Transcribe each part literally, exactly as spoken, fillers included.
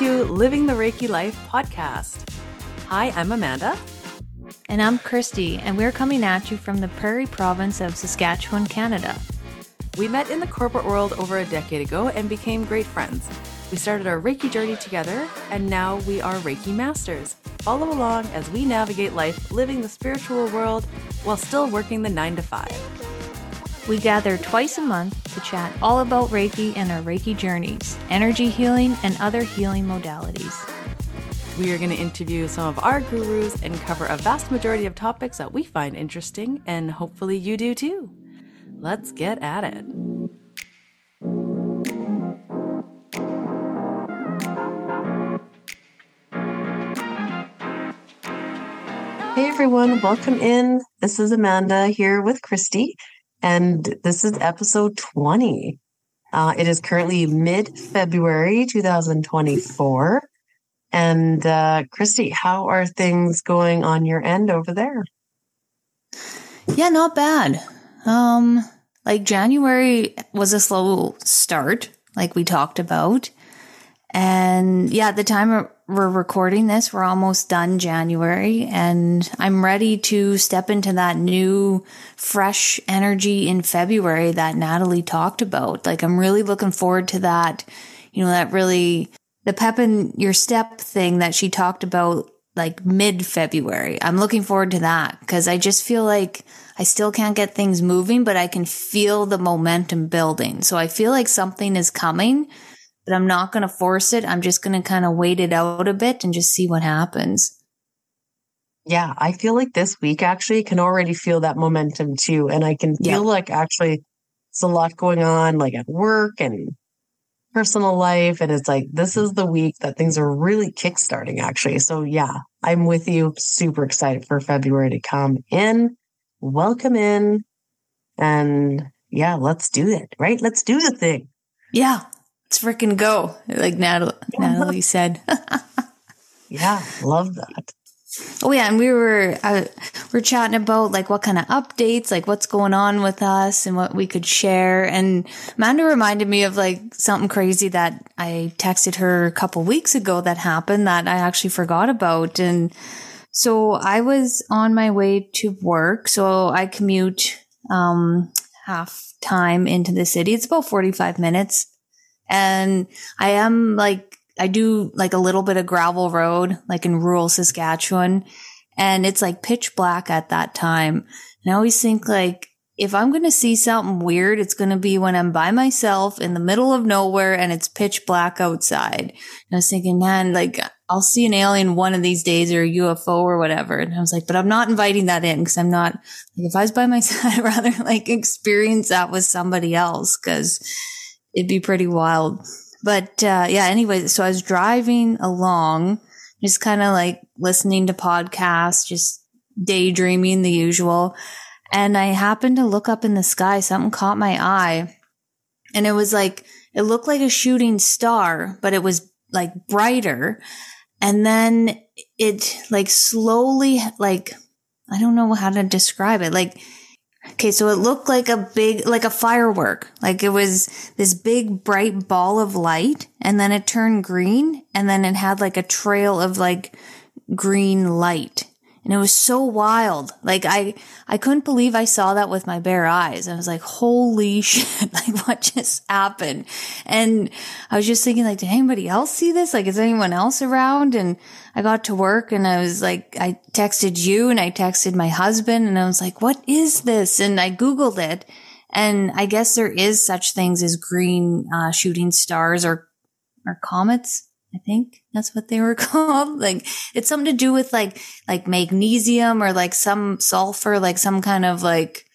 to Living the Reiki Life podcast. Hi, I'm Amanda. And I'm Christy, and we're coming at you from the Prairie Province of Saskatchewan, Canada. We met in the corporate world over a decade ago and became great friends. We started our Reiki journey together, and now we are Reiki Masters. Follow along as we navigate life living the spiritual world while still working the nine to five. We gather twice a month to chat all about Reiki and our Reiki journeys, energy healing, and other healing modalities. We are going to interview some of our gurus and cover a vast majority of topics that we find interesting, and hopefully you do too. Let's get at it. Hey everyone, welcome in. This is Amanda here with Christy, and this is episode twenty. Uh, it is currently mid-February twenty twenty-four. And uh, Christy, how are things going on your end over there? Yeah, not bad. Um, like January was a slow start, like we talked about. And yeah, at the time we're recording this, we're almost done January, and I'm ready to step into that new, fresh energy in February that Natalie talked about. Like, I'm really looking forward to that, you know, that really, the pep in your step thing that she talked about, like mid-February. I'm looking forward to that because I just feel like I still can't get things moving, but I can feel the momentum building. So I feel like something is coming, but I'm not going to force it. I'm just going to kind of wait it out a bit and just see what happens. Yeah, I feel like this week actually can already feel that momentum too. And I can feel Yeah. like actually it's a lot going on, like at work and personal life. And it's like, this is the week that things are really kickstarting actually. So yeah, I'm with you. Super excited for February to come in. Welcome in. And yeah, let's do it, right? Let's do the thing. Yeah. Let's freaking go. Like Natalie, Natalie said. Yeah. Love that. Oh yeah. And we were, uh, we we're chatting about like what kind of updates, like what's going on with us and what we could share. And Amanda reminded me of like something crazy that I texted her a couple weeks ago that happened that I actually forgot about. And so I was on my way to work. So I commute, um, half time into the city. It's about forty-five minutes. And I am like, I do like a little bit of gravel road, like in rural Saskatchewan. And it's like pitch black at that time. And I always think like, if I'm going to see something weird, it's going to be when I'm by myself in the middle of nowhere and it's pitch black outside. And I was thinking, man, like I'll see an alien one of these days or a U F O or whatever. And I was like, but I'm not inviting that in because I'm not, like, if I was by myself, I'd rather like experience that with somebody else because it'd be pretty wild. But uh, yeah, anyway, so I was driving along, just kind of like listening to podcasts, just daydreaming the usual. And I happened to look up in the sky. Something caught my eye. And it was like, it looked like a shooting star, but it was like brighter. And then it like slowly, like, I don't know how to describe it. Like, okay, so it looked like a big, like a firework. Like it was this big bright ball of light, and then it turned green, and then it had like a trail of like green light. And it was so wild. Like I, I couldn't believe I saw that with my bare eyes. I was like, holy shit, like what just happened? And I was just thinking like, did anybody else see this? Like, is anyone else around? And I got to work and I was like, I texted you and I texted my husband and I was like, what is this? And I Googled it. And I guess there is such things as green, uh, shooting stars or, or comets. I think that's what they were called. Like it's something to do with like, like magnesium or like some sulfur, like some kind of like,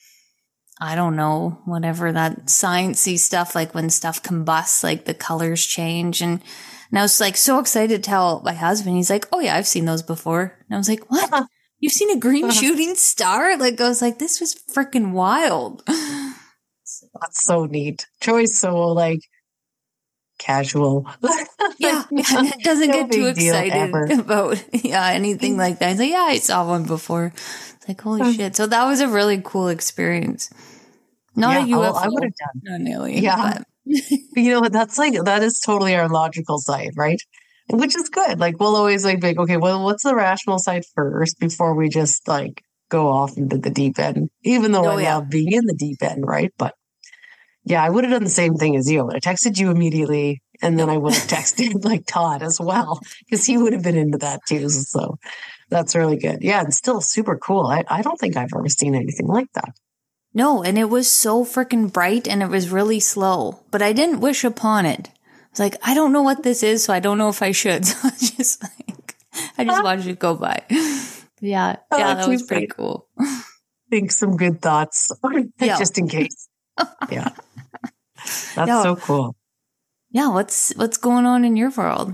I don't know, whatever that sciencey stuff, like when stuff combusts, like the colors change. And, and I was like so excited to tell my husband. He's like, oh yeah, I've seen those before. And I was like, what? You've seen a green shooting star? Like I was like, this was freaking wild. That's so neat. Joy's so like casual. Yeah, it doesn't No get too big deal excited ever. about yeah anything like that. He's like, yeah, I saw one before. It's like, holy shit! So that was a really cool experience. Not Yeah, a U F O. well, I would have done. Not an alien. Yeah. But You know, that's like, that is totally our logical side, right? which is good. Like we'll always like be like, okay, well, what's the rational side first before we just like go off into the deep end, even though Oh, I yeah. love being in the deep end, right? But yeah, I would have done the same thing as you. I would have texted you immediately, and then I would have texted like Todd as well, because he would have been into that too. So that's really good. Yeah, and still super cool. I, I don't think I've ever seen anything like that. No, and it was so freaking bright and it was really slow, but I didn't wish upon it. I was like, I don't know what this is, so I don't know if I should. So I just like, I just watched it go by. Yeah, Oh, yeah, that too was pretty funny. cool. Think some good thoughts, Yeah. just in case. Yeah, that's Yeah. so cool. Yeah, what's what's going on in your world?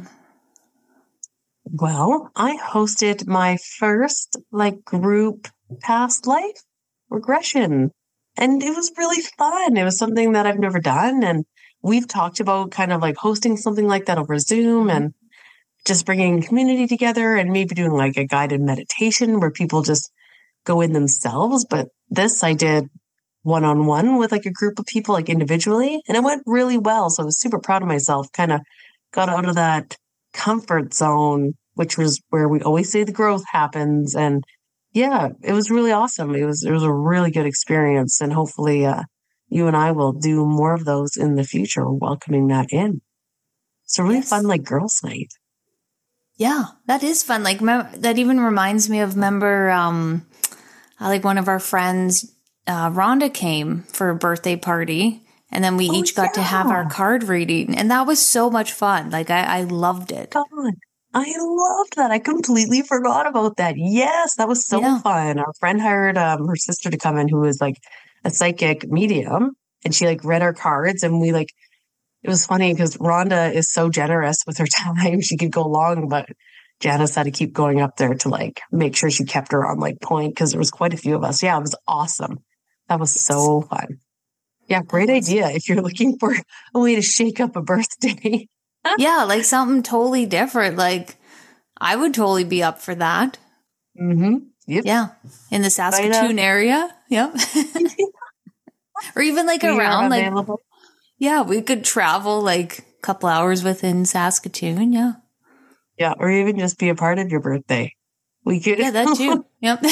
Well, I hosted my first like group past life regression, and it was really fun. It was something that I've never done, and we've talked about kind of like hosting something like that over Zoom and just bringing community together and maybe doing like a guided meditation where people just go in themselves. But this I did one-on-one with like a group of people, like individually, and it went really well. So I was super proud of myself, kind of got out of that comfort zone, which was where we always say the growth happens. And yeah, it was really awesome. It was, it was a really good experience. And hopefully, uh, you and I will do more of those in the future, welcoming that in. It's a really Yes. fun, like girls' night. Yeah, that is fun. Like mem- that even reminds me of remember, um, uh, like one of our friends, uh, Rhonda came for a birthday party, and then we Oh, each got to have our yeah. card reading, and that was so much fun. Like I, I loved it. God, I loved that. I completely forgot about that. Yes, that was so Yeah. fun. Our friend hired um, her sister to come in, who was like a psychic medium, and she like read our cards, and we like. It was funny because Rhonda is so generous with her time. She could go long, but Janice had to keep going up there to like make sure she kept her on like point because there was quite a few of us. Yeah, it was awesome. That was so fun. Yeah, great was- idea if you're looking for a way to shake up a birthday. Yeah, like something totally different. Like I would totally be up for that. Mm-hmm. Yep. Yeah, in the Saskatoon area. Yep. Or even like We are around, like available. yeah, we could travel like a couple hours within Saskatoon. Yeah, Yeah, or even just be a part of your birthday. We could. yeah, that too. Yep.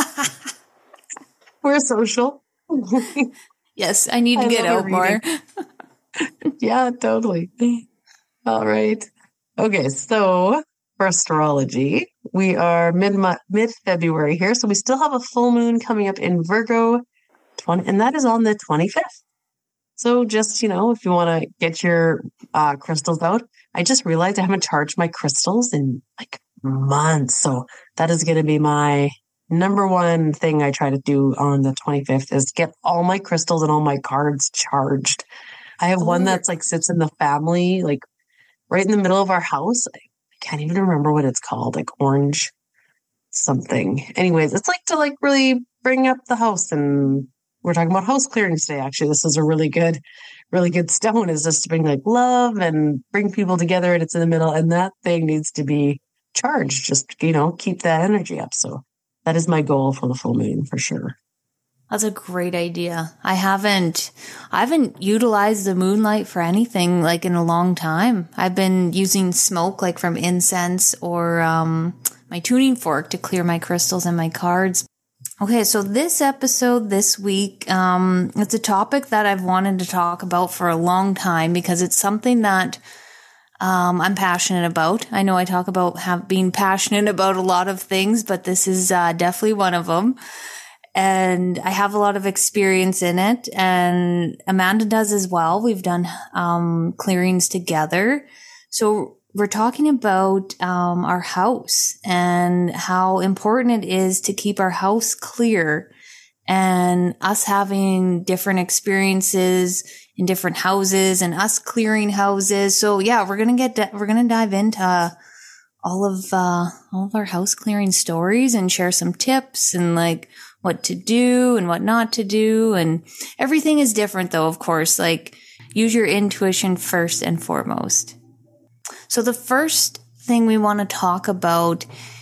We're social. Yes, I need to I get love out a more. Yeah, totally. All right. Okay, so for astrology, we are mid mid February here, so we still have a full moon coming up in Virgo, twenty, and that is on the twenty-fifth. So just, you know, if you want to get your uh, crystals out, I just realized I haven't charged my crystals in like months, so that is going to be my number one thing I try to do on the twenty-fifth is get all my crystals and all my cards charged. I have one Oh. that's like sits in the family, like right in the middle of our house. I can't even remember what it's called, like orange something. Anyways, it's like to like really bring up the house. And we're talking about house clearings today. Actually, this is a really good, really good stone is just to bring like love and bring people together. And it's in the middle. And that thing needs to be charged. Just, you know, keep that energy up. So that is my goal for the full moon for sure. That's a great idea. I haven't, I haven't utilized the moonlight for anything like in a long time. I've been using smoke like from incense or um, my tuning fork to clear my crystals and my cards. Okay, so this episode this week, um, it's a topic that I've wanted to talk about for a long time because it's something that um, I'm passionate about. I know I talk about have, being passionate about a lot of things, but this is uh, definitely one of them. And I have a lot of experience in it, and Amanda does as well. We've done um, clearings together. So we're talking about um, our house and how important it is to keep our house clear, and us having different experiences in different houses and us clearing houses. So yeah, we're gonna get we're gonna dive into all of uh, all of our house clearing stories and share some tips and like what to do and what not to do. And everything is different though, of course, like use your intuition first and foremost. So the first thing we want to talk about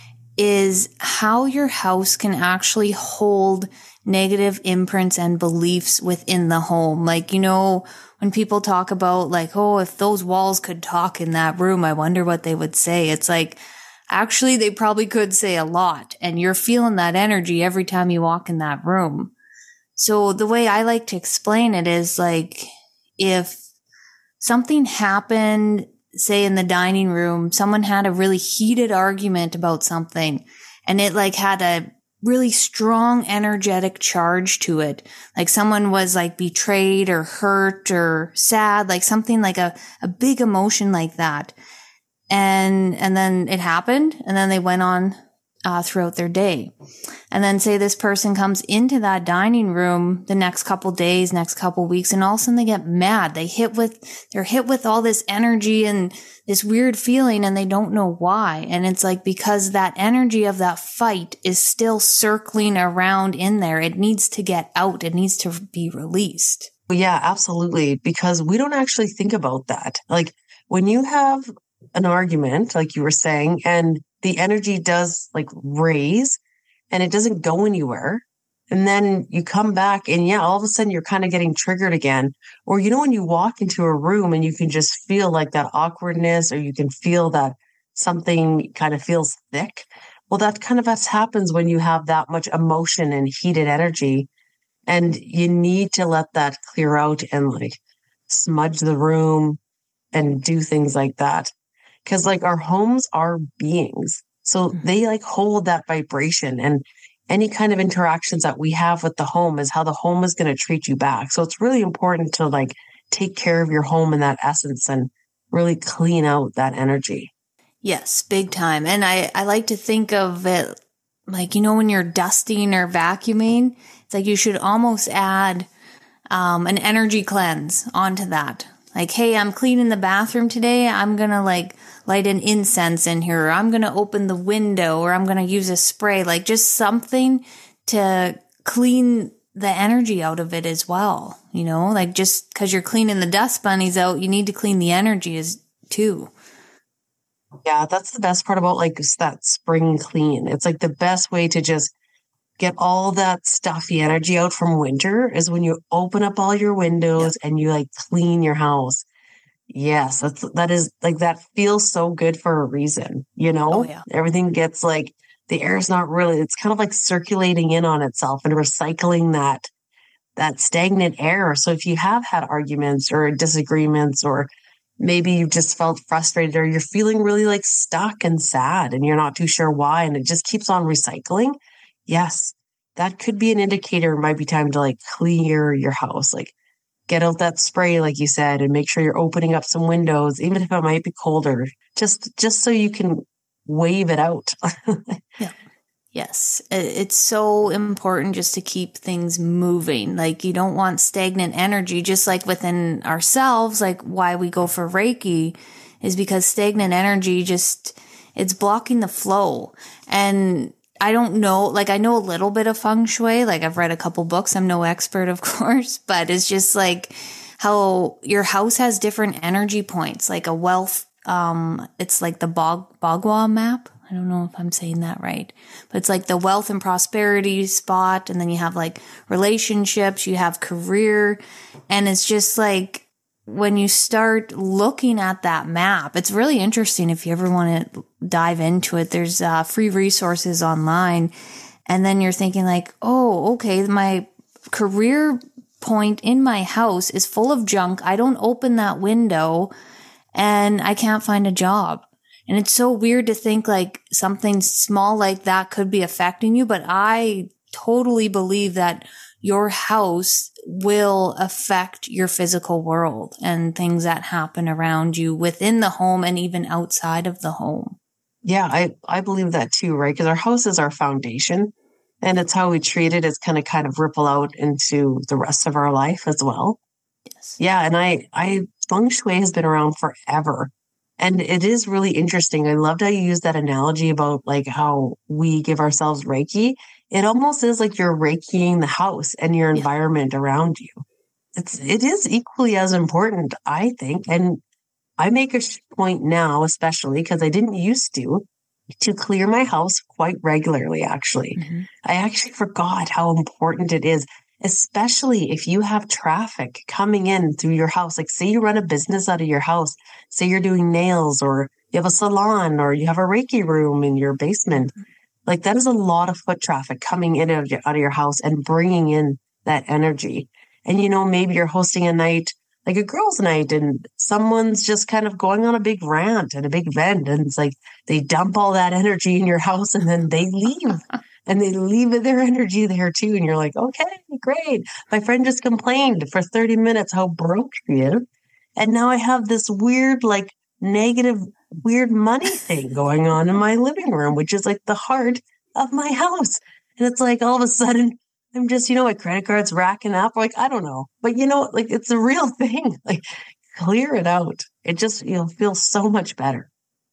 is how your house can actually hold negative imprints and beliefs within the home. Like, you know, when people talk about like, oh, if those walls could talk in that room, I wonder what they would say. It's like, actually, they probably could say a lot, and you're feeling that energy every time you walk in that room. So the way I like to explain it is like, if something happened, say in the dining room, someone had a really heated argument about something, and it like had a really strong energetic charge to it. Like someone was like betrayed or hurt or sad, like something like a, a big emotion like that. And, and then it happened, and then they went on, uh, throughout their day. And then say this person comes into that dining room the next couple days, next couple weeks, and all of a sudden they get mad. They hit with, they're hit with all this energy and this weird feeling, and they don't know why. And it's like, because that energy of that fight is still circling around in there. It needs to get out. It needs to be released. Yeah, absolutely. Because we don't actually think about that. Like when you have an argument, like you were saying, and the energy does like raise and it doesn't go anywhere. And then you come back and yeah, all of a sudden you're kind of getting triggered again. Or, you know, when you walk into a room and you can just feel like that awkwardness, or you can feel that something kind of feels thick. Well, that kind of happens when you have that much emotion and heated energy, and you need to let that clear out and like smudge the room and do things like that. Because like our homes are beings. So they like hold that vibration, and any kind of interactions that we have with the home is how the home is going to treat you back. So it's really important to like take care of your home in that essence and really clean out that energy. Yes, big time. And I, I like to think of it like, you know, when you're dusting or vacuuming, it's like you should almost add um, an energy cleanse onto that. Like, hey, I'm cleaning the bathroom today. I'm going to like light an incense in here, or I'm going to open the window, or I'm going to use a spray, like just something to clean the energy out of it as well. You know, like just because you're cleaning the dust bunnies out, you need to clean the energy as too. Yeah, that's the best part about like that spring clean. It's like the best way to just get all that stuffy energy out from winter is when you open up all your windows yeah. and you like clean your house. Yes, that's, that is like, that feels so good for a reason, you know, oh, yeah. Everything gets like, the air is not really, it's kind of like circulating in on itself and recycling that, that stagnant air. So if you have had arguments or disagreements, or maybe you just felt frustrated, or you're feeling really like stuck and sad and you're not too sure why, and it just keeps on recycling. Yes, that could be an indicator. It might be time to like clear your house, like get out that spray, like you said, and make sure you're opening up some windows, even if it might be colder, just, just so you can wave it out. Yeah. Yes. It's so important just to keep things moving. Like you don't want stagnant energy, just like within ourselves, like why we go for Reiki is because stagnant energy just, it's blocking the flow. And I don't know, like I know a little bit of feng shui, like I've read a couple books. I'm no expert, of course, but it's just like how your house has different energy points, like a wealth, um, it's like the Bog, Bagua map. I don't know if I'm saying that right, but it's like the wealth and prosperity spot. And then you have like relationships, you have career. And it's just like, when you start looking at that map, it's really interesting. If you ever want to dive into it, there's uh, free resources online. And then you're thinking like, oh, okay, my career point in my house is full of junk. I don't open that window and I can't find a job. And it's so weird to think like something small like that could be affecting you. But I totally believe that your house will affect your physical world and things that happen around you within the home and even outside of the home. Yeah, I, I believe that too, right? Because our house is our foundation, and it's how we treat it is going to kind of ripple out into the rest of our life as well. Yes. Yeah. And I, I, feng shui has been around forever. And it is really interesting. I loved how you used that analogy about like how we give ourselves Reiki. It almost is like you're Reikiing the house and your environment yeah. around you. It's, it is equally as important, I think. And I make a point now, especially because I didn't used to, to clear my house quite regularly, actually. Mm-hmm. I actually forgot how important it is. especially if you have traffic coming in through your house. Like say you run a business out of your house, say you're doing nails or you have a salon or you have a Reiki room in your basement. Like that is a lot of foot traffic coming in out of your, out of your house and bringing in that energy. And, you know, maybe you're hosting a night, like a girls' night, and someone's just kind of going on a big rant and a big vent. And it's like they dump all that energy in your house and then they leave and they leave their energy there too. And you're like, okay, great. My friend just complained for thirty minutes how broke she is. And now I have this weird, like negative, weird money thing going on in my living room, which is like the heart of my house. And it's like all of a sudden, I'm just, you know, my credit card's racking up. Like, I don't know. But, you know, like it's a real thing. Like, clear it out. It just, you'll feel so much better.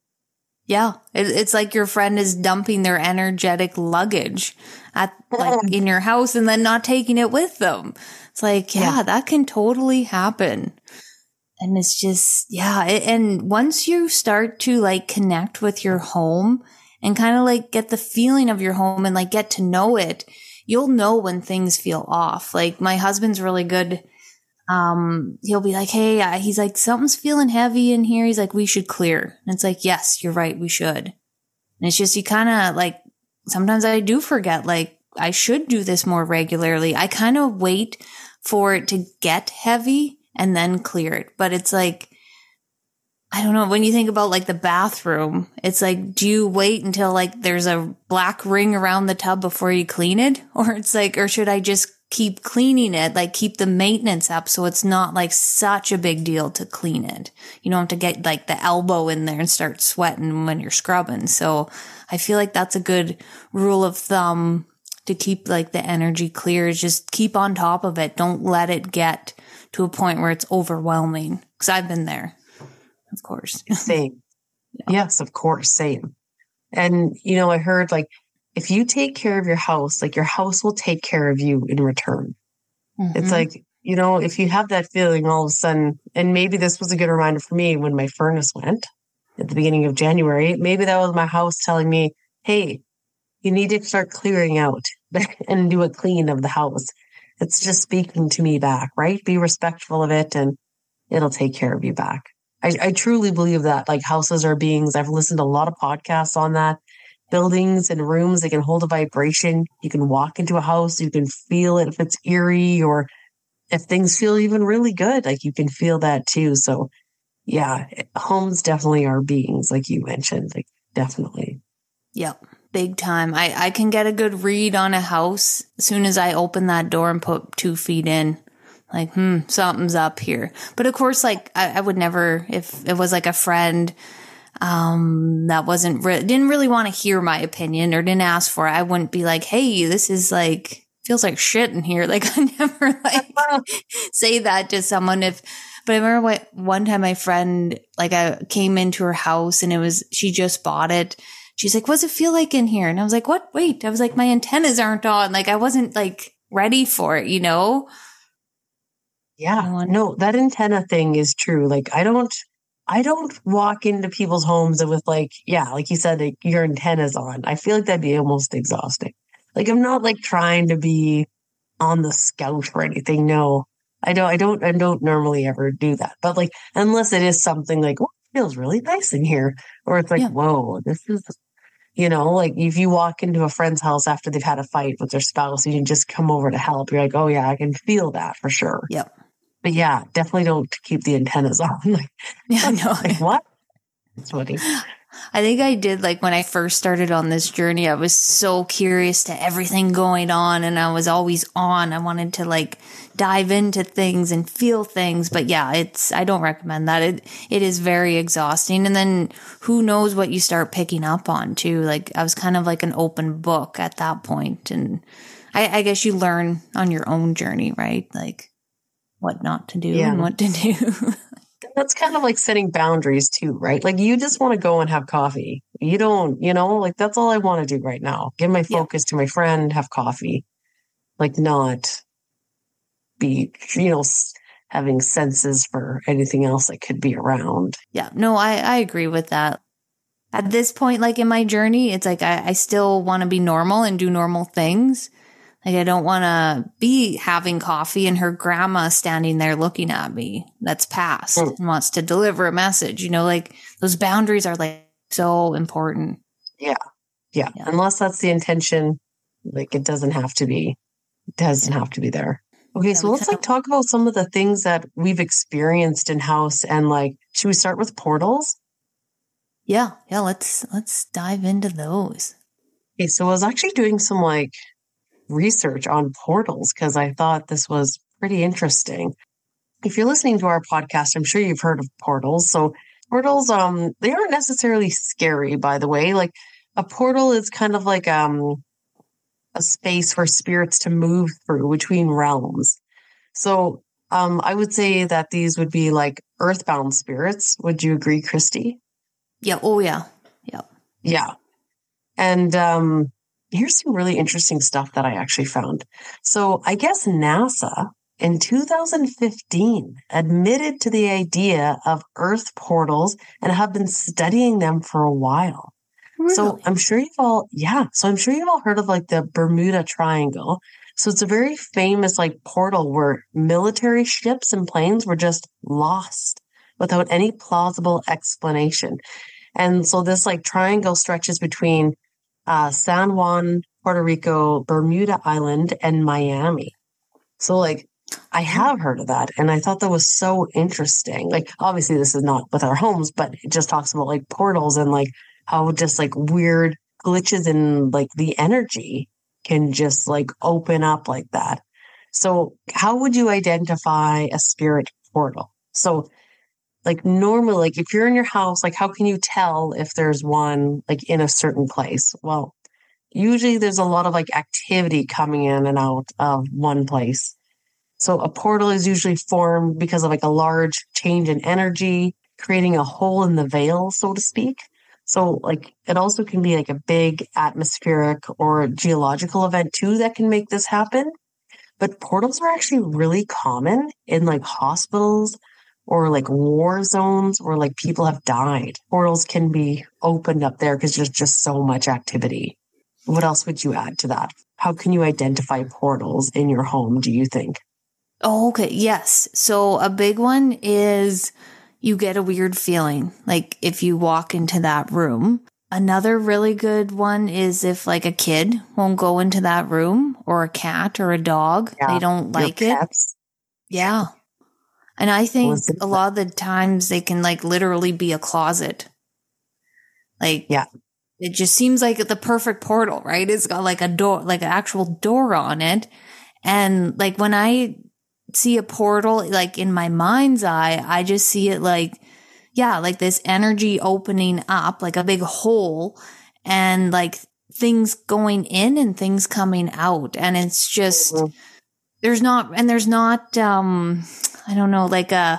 Yeah. It, it's like your friend is dumping their energetic luggage at like in your house and then not taking it with them. It's like, yeah, yeah. that can totally happen. And it's just, yeah. It, and once you start to like connect with your home and kind of like get the feeling of your home and like get to know it, you'll know when things feel off. Like my husband's really good. Um, he'll be like, hey, uh, he's like, something's feeling heavy in here. He's like, we should clear. And it's like, yes, you're right. We should. And it's just, you kind of like, sometimes I do forget, like I should do this more regularly. I kind of wait for it to get heavy and then clear it. But it's like, I don't know. When you think about like the bathroom, it's like, do you wait until like there's a black ring around the tub before you clean it? Or it's like, or should I just keep cleaning it? Like keep the maintenance up so it's not like such a big deal to clean it. You don't have to get like the elbow in there and start sweating when you're scrubbing. So I feel like that's a good rule of thumb to keep like the energy clear, is just keep on top of it. Don't let it get to a point where it's overwhelming. Cause I've been there. Of course. Same. Yeah. Yes, of course. Same. And, you know, I heard like, if you take care of your house, like your house will take care of you in return. Mm-hmm. It's like, you know, if you have that feeling all of a sudden, and maybe this was a good reminder for me when my furnace went at the beginning of January, maybe that was my house telling me, hey, you need to start clearing out and do a clean of the house. It's just speaking to me back, right? Be respectful of it and it'll take care of you back. I, I truly believe that like houses are beings. I've listened to a lot of podcasts on that. Buildings and rooms, they can hold a vibration. You can walk into a house, you can feel it if it's eerie or if things feel even really good, like you can feel that too. So yeah, homes definitely are beings, like you mentioned, like definitely. Yep. Big time. I, I can get a good read on a house as soon as I open that door and put two feet in. Like, hmm, something's up here. But of course, like, I, I would never, if it was like a friend, um, that wasn't, re- didn't really want to hear my opinion or didn't ask for it, I wouldn't be like, hey, this is like, feels like shit in here. Like, I never like say that to someone if, but I remember what one time my friend, like I came into her house and it was, she just bought it. She's like, what's it feel like in here? And I was like, what? Wait, I was like, my antennas aren't on. Like, I wasn't like ready for it, you know? Yeah, no, that antenna thing is true. Like, I don't, I don't walk into people's homes with like, yeah, like you said, like, your antennas on. I feel like that'd be almost exhausting. Like, I'm not like trying to be on the scout or anything. No, I don't, I don't, I don't normally ever do that. But like, unless it is something like, oh, it feels really nice in here. Or it's like, yeah. Whoa, this is, you know, like if you walk into a friend's house after they've had a fight with their spouse, you can just come over to help. You're like, oh yeah, I can feel that for sure. Yep. But yeah, definitely don't keep the antennas on. Like, yeah, I know. Like, what? It's funny. I think I did, like, when I first started on this journey, I was so curious to everything going on, and I was always on. I wanted to, like, dive into things and feel things. But yeah, it's, I don't recommend that. It, it is very exhausting. And then who knows what you start picking up on, too. Like, I was kind of like an open book at that point. And I, I guess you learn on your own journey, right? Like, what not to do yeah. and what to do. That's kind of like setting boundaries too, right? Like you just want to go and have coffee. You don't, you know, like that's all I want to do right now. Give my focus yeah. to my friend, have coffee, like not be, you know, having senses for anything else that could be around. Yeah, no, I, I agree with that. At this point, like in my journey, it's like I, I still want to be normal and do normal things. Like, I don't want to be having coffee and her grandma standing there looking at me that's passed mm. and wants to deliver a message. You know, like those boundaries are like so important. Yeah. Yeah. yeah. Unless that's the intention, like it doesn't have to be, it doesn't have to be there. Okay. Yeah, so let's like of- talk about some of the things that we've experienced in house, and like, should we start with portals? Yeah. Yeah. Let's, let's dive into those. Okay. So I was actually doing some like research on portals because I thought this was pretty interesting. If you're listening to our podcast, I'm sure you've heard of portals. So portals, um, they aren't necessarily scary, by the way. Like a portal is kind of like um a space for spirits to move through between realms. So um, I would say that these would be like earthbound spirits. Would you agree, Christy? Yeah. Oh, yeah. Yeah. Yeah. And um, here's some really interesting stuff that I actually found. So I guess NASA in two thousand fifteen admitted to the idea of Earth portals and have been studying them for a while. Really? So I'm sure you've all, yeah. So I'm sure you've all heard of like the Bermuda Triangle. So it's a very famous like portal where military ships and planes were just lost without any plausible explanation. And so this like triangle stretches between uh, San Juan, Puerto Rico, Bermuda Island, and Miami. So like I have heard of that, and I thought that was so interesting. Like obviously this is not with our homes, but it just talks about like portals and like how just like weird glitches in like the energy can just like open up like that. So how would you identify a spirit portal? So like normally, like if you're in your house, like how can you tell if there's one like in a certain place? Well, usually there's a lot of like activity coming in and out of one place. So a portal is usually formed because of like a large change in energy, creating a hole in the veil, so to speak. So like it also can be like a big atmospheric or geological event too that can make this happen. But portals are actually really common in like hospitals or like war zones where like people have died. Portals can be opened up there because there's just so much activity. What else would you add to that? How can you identify portals in your home, do you think? Oh, okay. Yes. So a big one is you get a weird feeling, like if you walk into that room. Another really good one is if like a kid won't go into that room, or a cat or a dog. Yeah. They don't like Your it. Pets. Yeah. And I think a lot of the times they can like literally be a closet. Like, yeah, it just seems like the perfect portal, right? It's got like a door, like an actual door on it. And like when I see a portal, like in my mind's eye, I just see it like, yeah, like this energy opening up, like a big hole, and like things going in and things coming out. And it's just, mm-hmm. there's not, and there's not, um, I don't know, like a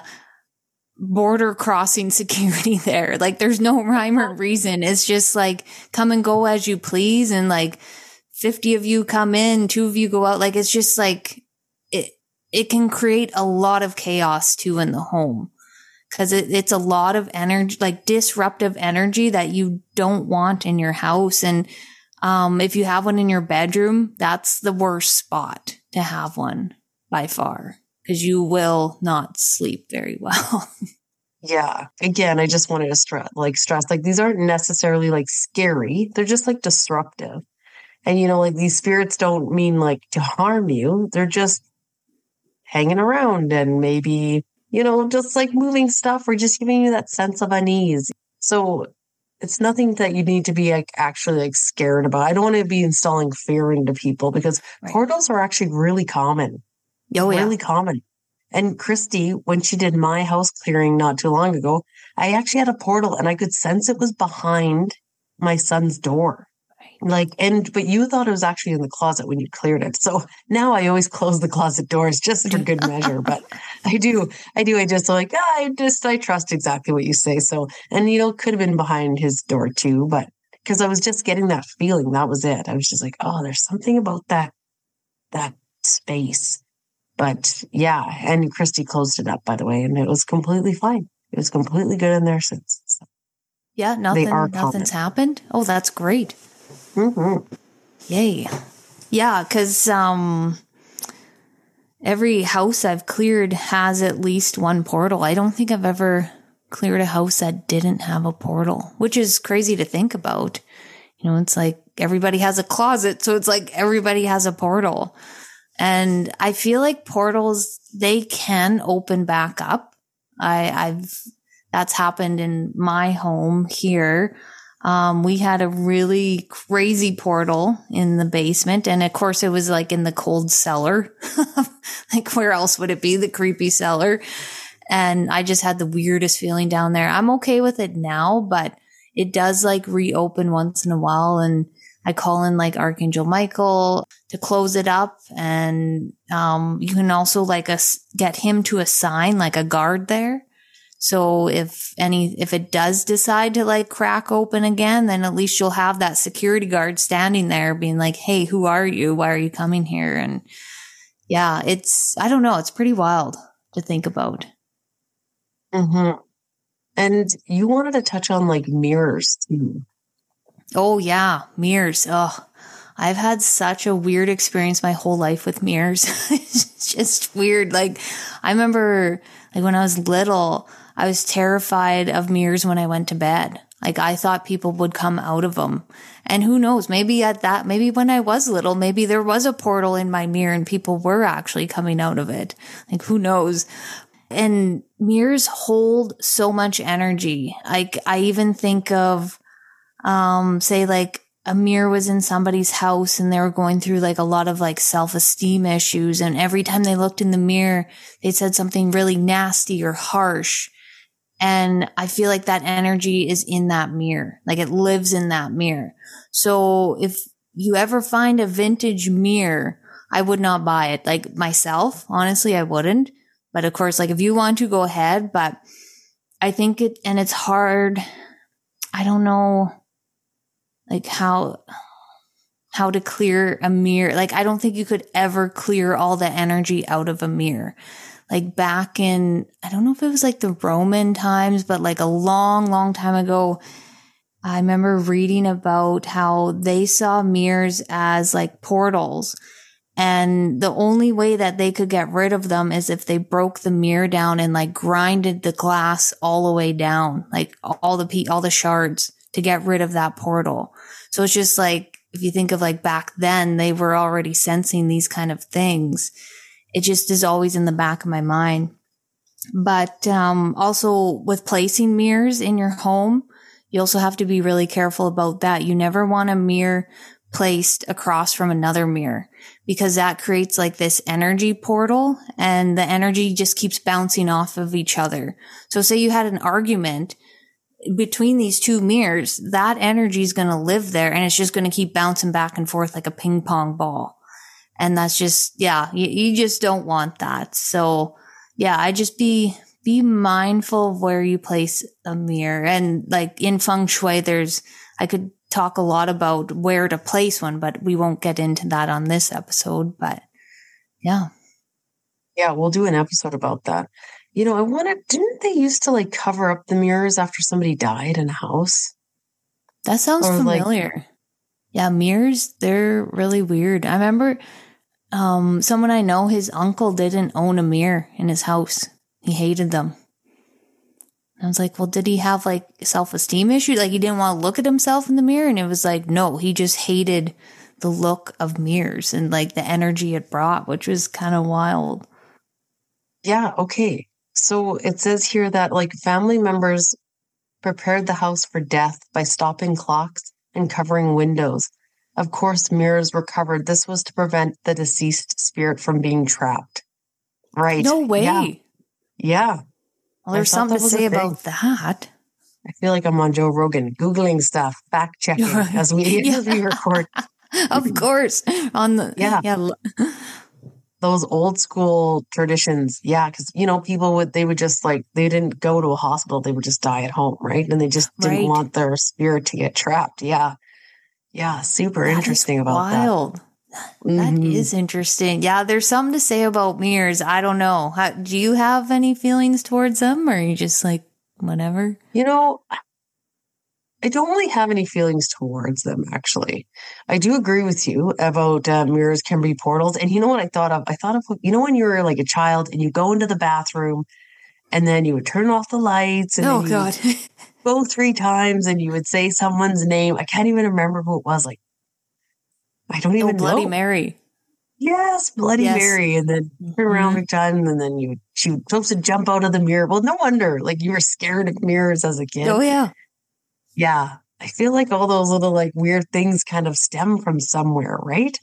border crossing security there. Like there's no rhyme or reason. It's just like come and go as you please. And like fifty of you come in, two of you go out. Like it's just like it, it can create a lot of chaos too in the home. Cause it, it's a lot of energy, like disruptive energy that you don't want in your house. And, um, if you have one in your bedroom, that's the worst spot to have one by far. Because you will not sleep very well. Yeah. Again, I just wanted to stress, like stress, like these aren't necessarily like scary. They're just like disruptive. And, you know, like these spirits don't mean like to harm you. They're just hanging around and maybe, you know, just like moving stuff or just giving you that sense of unease. So it's nothing that you need to be like actually like scared about. I don't want to be installing fear into people because right. portals are actually really common. Oh, yeah. Really common. And Christy, when she did my house clearing not too long ago, I actually had a portal and I could sense it was behind my son's door. Right. Like, and, but you thought it was actually in the closet when you cleared it. So now I always close the closet doors just for good measure. But I do, I do, I just like, ah, I just, I trust exactly what you say. So, and you know, could have been behind his door too, but because I was just getting that feeling, that was it. I was just like, oh, there's something about that, that space. But yeah, and Christy closed it up, by the way, and it was completely fine. It was completely good in there since. So yeah, nothing, nothing's common. happened. Oh, that's great. Mm-hmm. Yay. Yeah, because um, every house I've cleared has at least one portal. I don't think I've ever cleared a house that didn't have a portal, which is crazy to think about. You know, it's like everybody has a closet, so it's like everybody has a portal. And I feel like portals, they can open back up. I, I've, that's happened in my home here. Um, we had a really crazy portal in the basement. And of course it was like in the cold cellar. Like where else would it be? The creepy cellar. And I just had the weirdest feeling down there. I'm okay with it now, but it does like reopen once in a while. And I call in like Archangel Michael to close it up. And, um, you can also like us get him to assign like a guard there. So if any, if it does decide to like crack open again, then at least you'll have that security guard standing there being like, hey, who are you? Why are you coming here? And yeah, it's, I don't know. It's pretty wild to think about. Mm-hmm. And you wanted to touch on like mirrors too. Oh yeah. Mirrors. Oh, I've had such a weird experience my whole life with mirrors. It's just weird. Like I remember like when I was little, I was terrified of mirrors when I went to bed. Like I thought people would come out of them. And who knows, maybe at that, maybe when I was little, maybe there was a portal in my mirror and people were actually coming out of it. Like who knows? And mirrors hold so much energy. Like I even think of, um, say like a mirror was in somebody's house and they were going through like a lot of like self-esteem issues. And every time they looked in the mirror, they said something really nasty or harsh. And I feel like that energy is in that mirror. Like it lives in that mirror. So if you ever find a vintage mirror, I would not buy it. Like myself, honestly, I wouldn't. But of course, like if you want to, go ahead. But I think it, and it's hard. I don't know, like how, how to clear a mirror. Like I don't think you could ever clear all the energy out of a mirror. Like back in, I don't know if it was like the Roman times, but like a long, long time ago, I remember reading about how they saw mirrors as like portals. And the only way that they could get rid of them is if they broke the mirror down and like grinded the glass all the way down, like all the, all the shards to get rid of that portal. So it's just like, if you think of like back then, they were already sensing these kind of things. It just is always in the back of my mind. But um, also with placing mirrors in your home, you also have to be really careful about that. You never want a mirror placed across from another mirror because that creates like this energy portal and the energy just keeps bouncing off of each other. So say you had an argument between these two mirrors, that energy is going to live there and it's just going to keep bouncing back and forth like a ping pong ball. And that's just, yeah, you, you just don't want that. So yeah, I just be, be mindful of where you place a mirror. And like in feng shui, there's, I could talk a lot about where to place one, but we won't get into that on this episode. But yeah. Yeah, we'll do an episode about that. You know, I wanted, didn't they used to like cover up the mirrors after somebody died in a house? That sounds Or, familiar. like, yeah, mirrors, they're really weird. I remember um, someone I know, his uncle didn't own a mirror in his house. He hated them. I was like, well, did he have like self-esteem issues? Like he didn't want to look at himself in the mirror? And it was like, no, he just hated the look of mirrors and like the energy it brought, which was kind of wild. Yeah, okay. So it says here that like family members prepared the house for death by stopping clocks and covering windows. Of course, mirrors were covered. This was to prevent the deceased spirit from being trapped. Right. No way. Yeah. yeah. Well, there's something to say about that. I feel like I'm on Joe Rogan, Googling stuff, fact checking as we, yeah. as we record. Of course. On the, yeah. yeah. Those old school traditions. Yeah. Cause you know, people would, they would just like, they didn't go to a hospital. They would just die at home. Right. And they just didn't right. want their spirit to get trapped. Yeah. Yeah. Super that interesting is about wild. that. That mm-hmm. is interesting. Yeah. There's something to say about mirrors. I don't know. How, do you have any feelings towards them or are you just like, whatever? You know, I don't really have any feelings towards them, actually. I do agree with you about uh, mirrors can be portals. And you know what I thought of? I thought of, you know, when you were like a child and you go into the bathroom and then you would turn off the lights and Oh, then you God. go three times and you would say someone's name. I can't even remember who it was. Like, I don't Oh, even Bloody know. Mary. Yes, Bloody Yes. Mary. And then turn around Mhm. every time and then you, she was supposed to jump out of the mirror. Well, no wonder. Like, you were scared of mirrors as a kid. Oh, yeah. Yeah. I feel like all those little like weird things kind of stem from somewhere, right?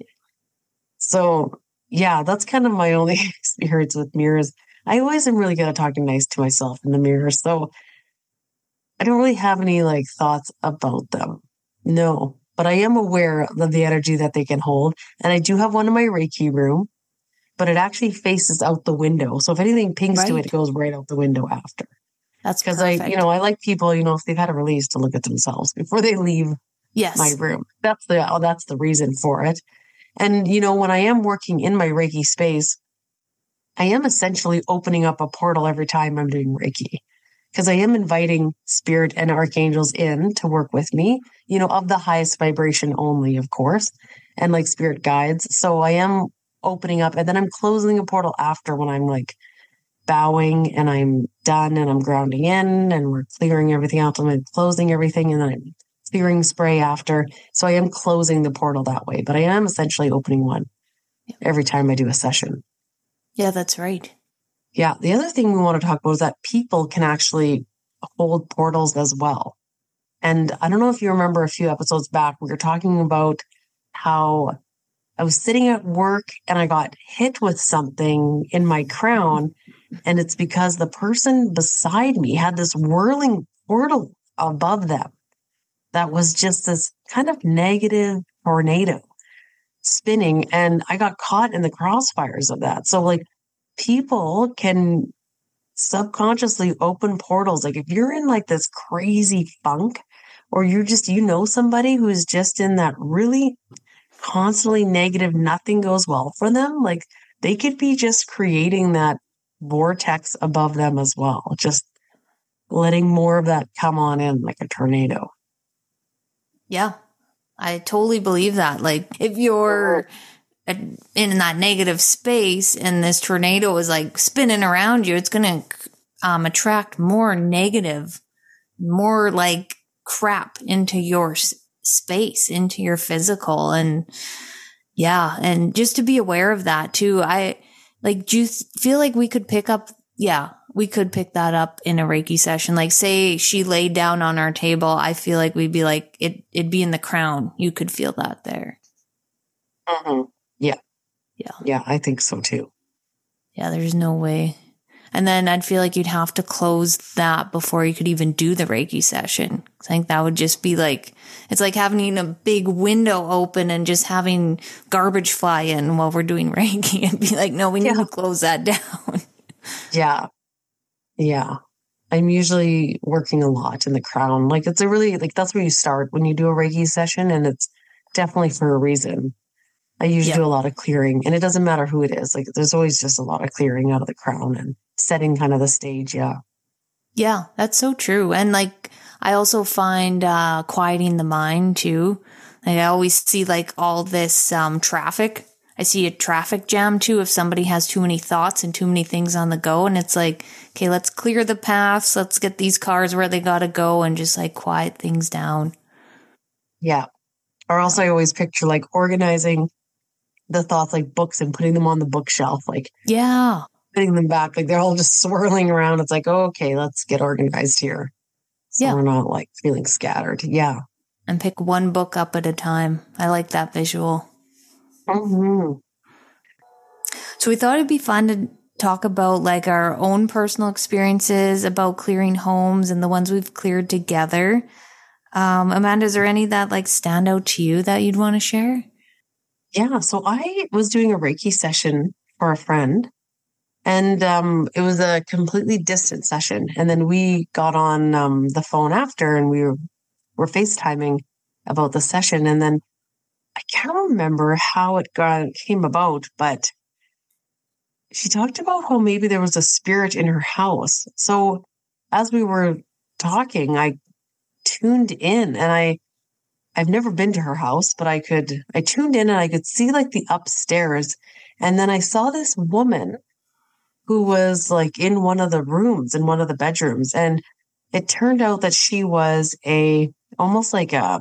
So yeah, that's kind of my only experience with mirrors. I always am really good at talking nice to myself in the mirror. So I don't really have any like thoughts about them. No, but I am aware of the energy that they can hold. And I do have one in my Reiki room, but it actually faces out the window. So if anything pings to it, Right. it goes right out the window after. That's Because I, perfect. you know, I like people, you know, if they've had a release to look at themselves before they leave Yes. my room. That's the oh, that's the reason for it. And you know, when I am working in my Reiki space, I am essentially opening up a portal every time I'm doing Reiki because I am inviting spirit and archangels in to work with me, you know, of the highest vibration only, of course, and like spirit guides. So I am opening up and then I'm closing a portal after when I'm like bowing and I'm done and I'm grounding in and we're clearing everything out. I'm closing everything and then I'm clearing spray after. So I am closing the portal that way, but I am essentially opening one every time I do a session. Yeah, that's right. Yeah. The other thing we want to talk about is that people can actually hold portals as well. And I don't know if you remember a few episodes back, we were talking about how I was sitting at work and I got hit with something in my crown. And it's because the person beside me had this whirling portal above them that was just this kind of negative tornado spinning. And I got caught in the crossfires of that. So, like, people can subconsciously open portals. Like, if you're in like this crazy funk, or you're just, you know, somebody who's just in that really constantly negative, nothing goes well for them, like, they could be just creating that vortex above them as well, just letting more of that come on in like a tornado. Yeah, I totally believe that. Like, if you're in that negative space and this tornado is like spinning around you, it's going to um, attract more negative, more like crap into your s- space, into your physical. And yeah, and just to be aware of that too. I like, do you th- feel like we could pick up? Yeah, we could pick that up in a Reiki session. Like, say she laid down on our table. I feel like we'd be like, it, it'd be in the crown. You could feel that there. Mm-hmm. Yeah. Yeah. Yeah, I think so too. Yeah, there's no way. And then I'd feel like you'd have to close that before you could even do the Reiki session. I think that would just be like, it's like having a big window open and just having garbage fly in while we're doing Reiki. It'd be like, no, we need Yeah. to close that down. Yeah. Yeah. I'm usually working a lot in the crown. Like, it's a really, like, that's where you start when you do a Reiki session, and it's definitely for a reason. I usually Yep. do a lot of clearing, and it doesn't matter who it is. Like, there's always just a lot of clearing out of the crown and setting kind of the stage. Yeah. Yeah, that's so true. And like, I also find uh quieting the mind too. Like, I always see like all this um traffic. I see a traffic jam too if somebody has too many thoughts and too many things on the go. And it's like, okay, let's clear the paths. Let's get these cars where they gotta go and just like quiet things down. Yeah. Or else I always picture like organizing the thoughts like books and putting them on the bookshelf, like Yeah. putting them back. Like, they're all just swirling around. It's like, oh, okay, let's get organized here. So Yeah. we're not like feeling scattered. Yeah. And pick one book up at a time. I like that visual. Mm-hmm. So we thought it'd be fun to talk about like our own personal experiences about clearing homes and the ones we've cleared together. Um, Amanda, is there any that like stand out to you that you'd want to share? Yeah. So I was doing a Reiki session for a friend, and um, it was a completely distant session. And then we got on um, the phone after, and we were, were FaceTiming about the session. And then I can't remember how it got came about, but she talked about how maybe there was a spirit in her house. So as we were talking, I tuned in, and I, I've never been to her house, but I could, I tuned in and I could see like the upstairs. And then I saw this woman who was like in one of the rooms, in one of the bedrooms. And it turned out that she was a, almost like a,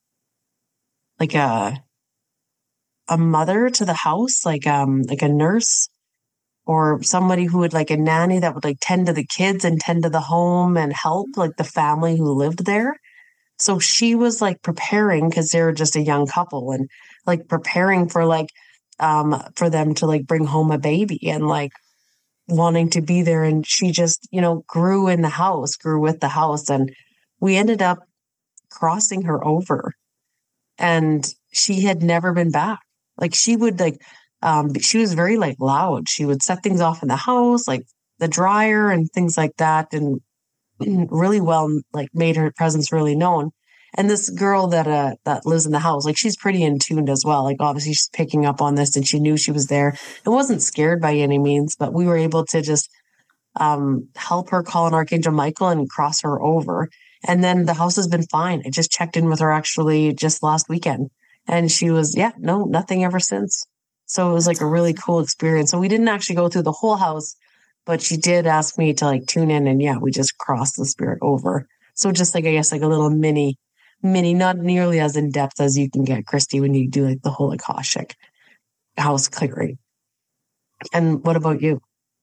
like a, a mother to the house, like, um, like a nurse or somebody who would like a nanny that would like tend to the kids and tend to the home and help like the family who lived there. So she was like preparing because they were just a young couple and like preparing for like, um, for them to like bring home a baby and like wanting to be there. And she just, you know, grew in the house, grew with the house. And we ended up crossing her over and she had never been back. Like she would like, um, she was very like loud. She would set things off in the house, like the dryer and things like that. And really well, like made her presence really known. And this girl that uh that lives in the house, like she's pretty in tuned as well. Like obviously she's picking up on this and she knew she was there and wasn't scared by any means, but we were able to just um help her call on Archangel Michael and cross her over. And then the house has been fine. I just checked in with her actually just last weekend. And she was, yeah, no, nothing ever since. So it was like a really cool experience. So we didn't actually go through the whole house, but she did ask me to like tune in and yeah, we just crossed the spirit over. So just like, I guess like a little mini, mini, not nearly as in depth as you can get, Christy, when you do like the whole Akashic house clearing. And what about you?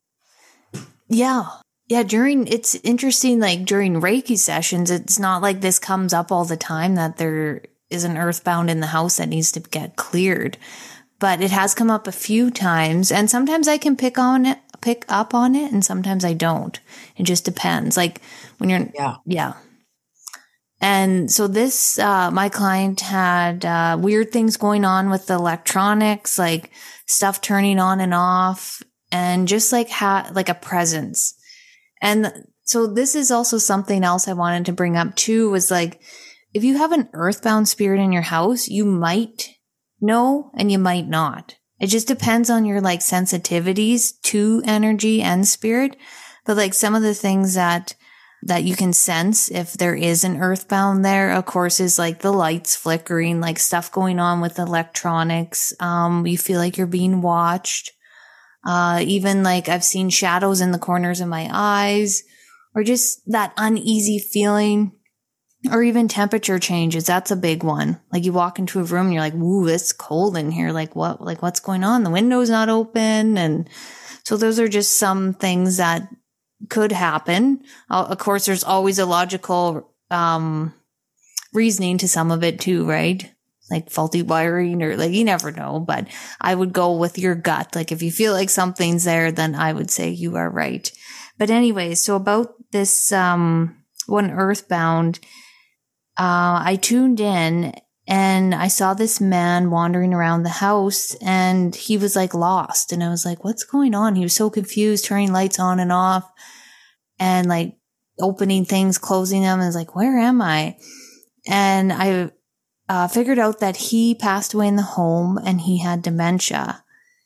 Yeah. Yeah. During, it's interesting, like during Reiki sessions, it's not like this comes up all the time that there is an earthbound in the house that needs to get cleared. But it has come up a few times and sometimes I can pick on it, pick up on it and sometimes I don't. It just depends. Like when you're, yeah. Yeah. And so this, uh, my client had, uh, weird things going on with the electronics, like stuff turning on and off and just like ha- like a presence. And so this is also something else I wanted to bring up too, was like, if you have an earthbound spirit in your house, you might know and you might not. It just depends on your like sensitivities to energy and spirit. But like some of the things that, that you can sense if there is an earthbound there, of course, is like the lights flickering, like stuff going on with electronics. Um, you feel like you're being watched. Uh, even like I've seen shadows in the corners of my eyes or just that uneasy feeling. Or even temperature changes. That's a big one. Like you walk into a room and you're like, ooh, it's cold in here. Like what, like what's going on? The window's not open. And so those are just some things that could happen. Uh, of course, there's always a logical, um, reasoning to some of it too, right? Like faulty wiring or like, you never know, but I would go with your gut. Like if you feel like something's there, then I would say you are right. But anyways, so about this, um, one earthbound, Uh, I tuned in and I saw this man wandering around the house and he was like lost. And I was like, what's going on? He was so confused, turning lights on and off and like opening things, closing them. And I was like, where am I? And I uh, figured out that he passed away in the home and he had dementia.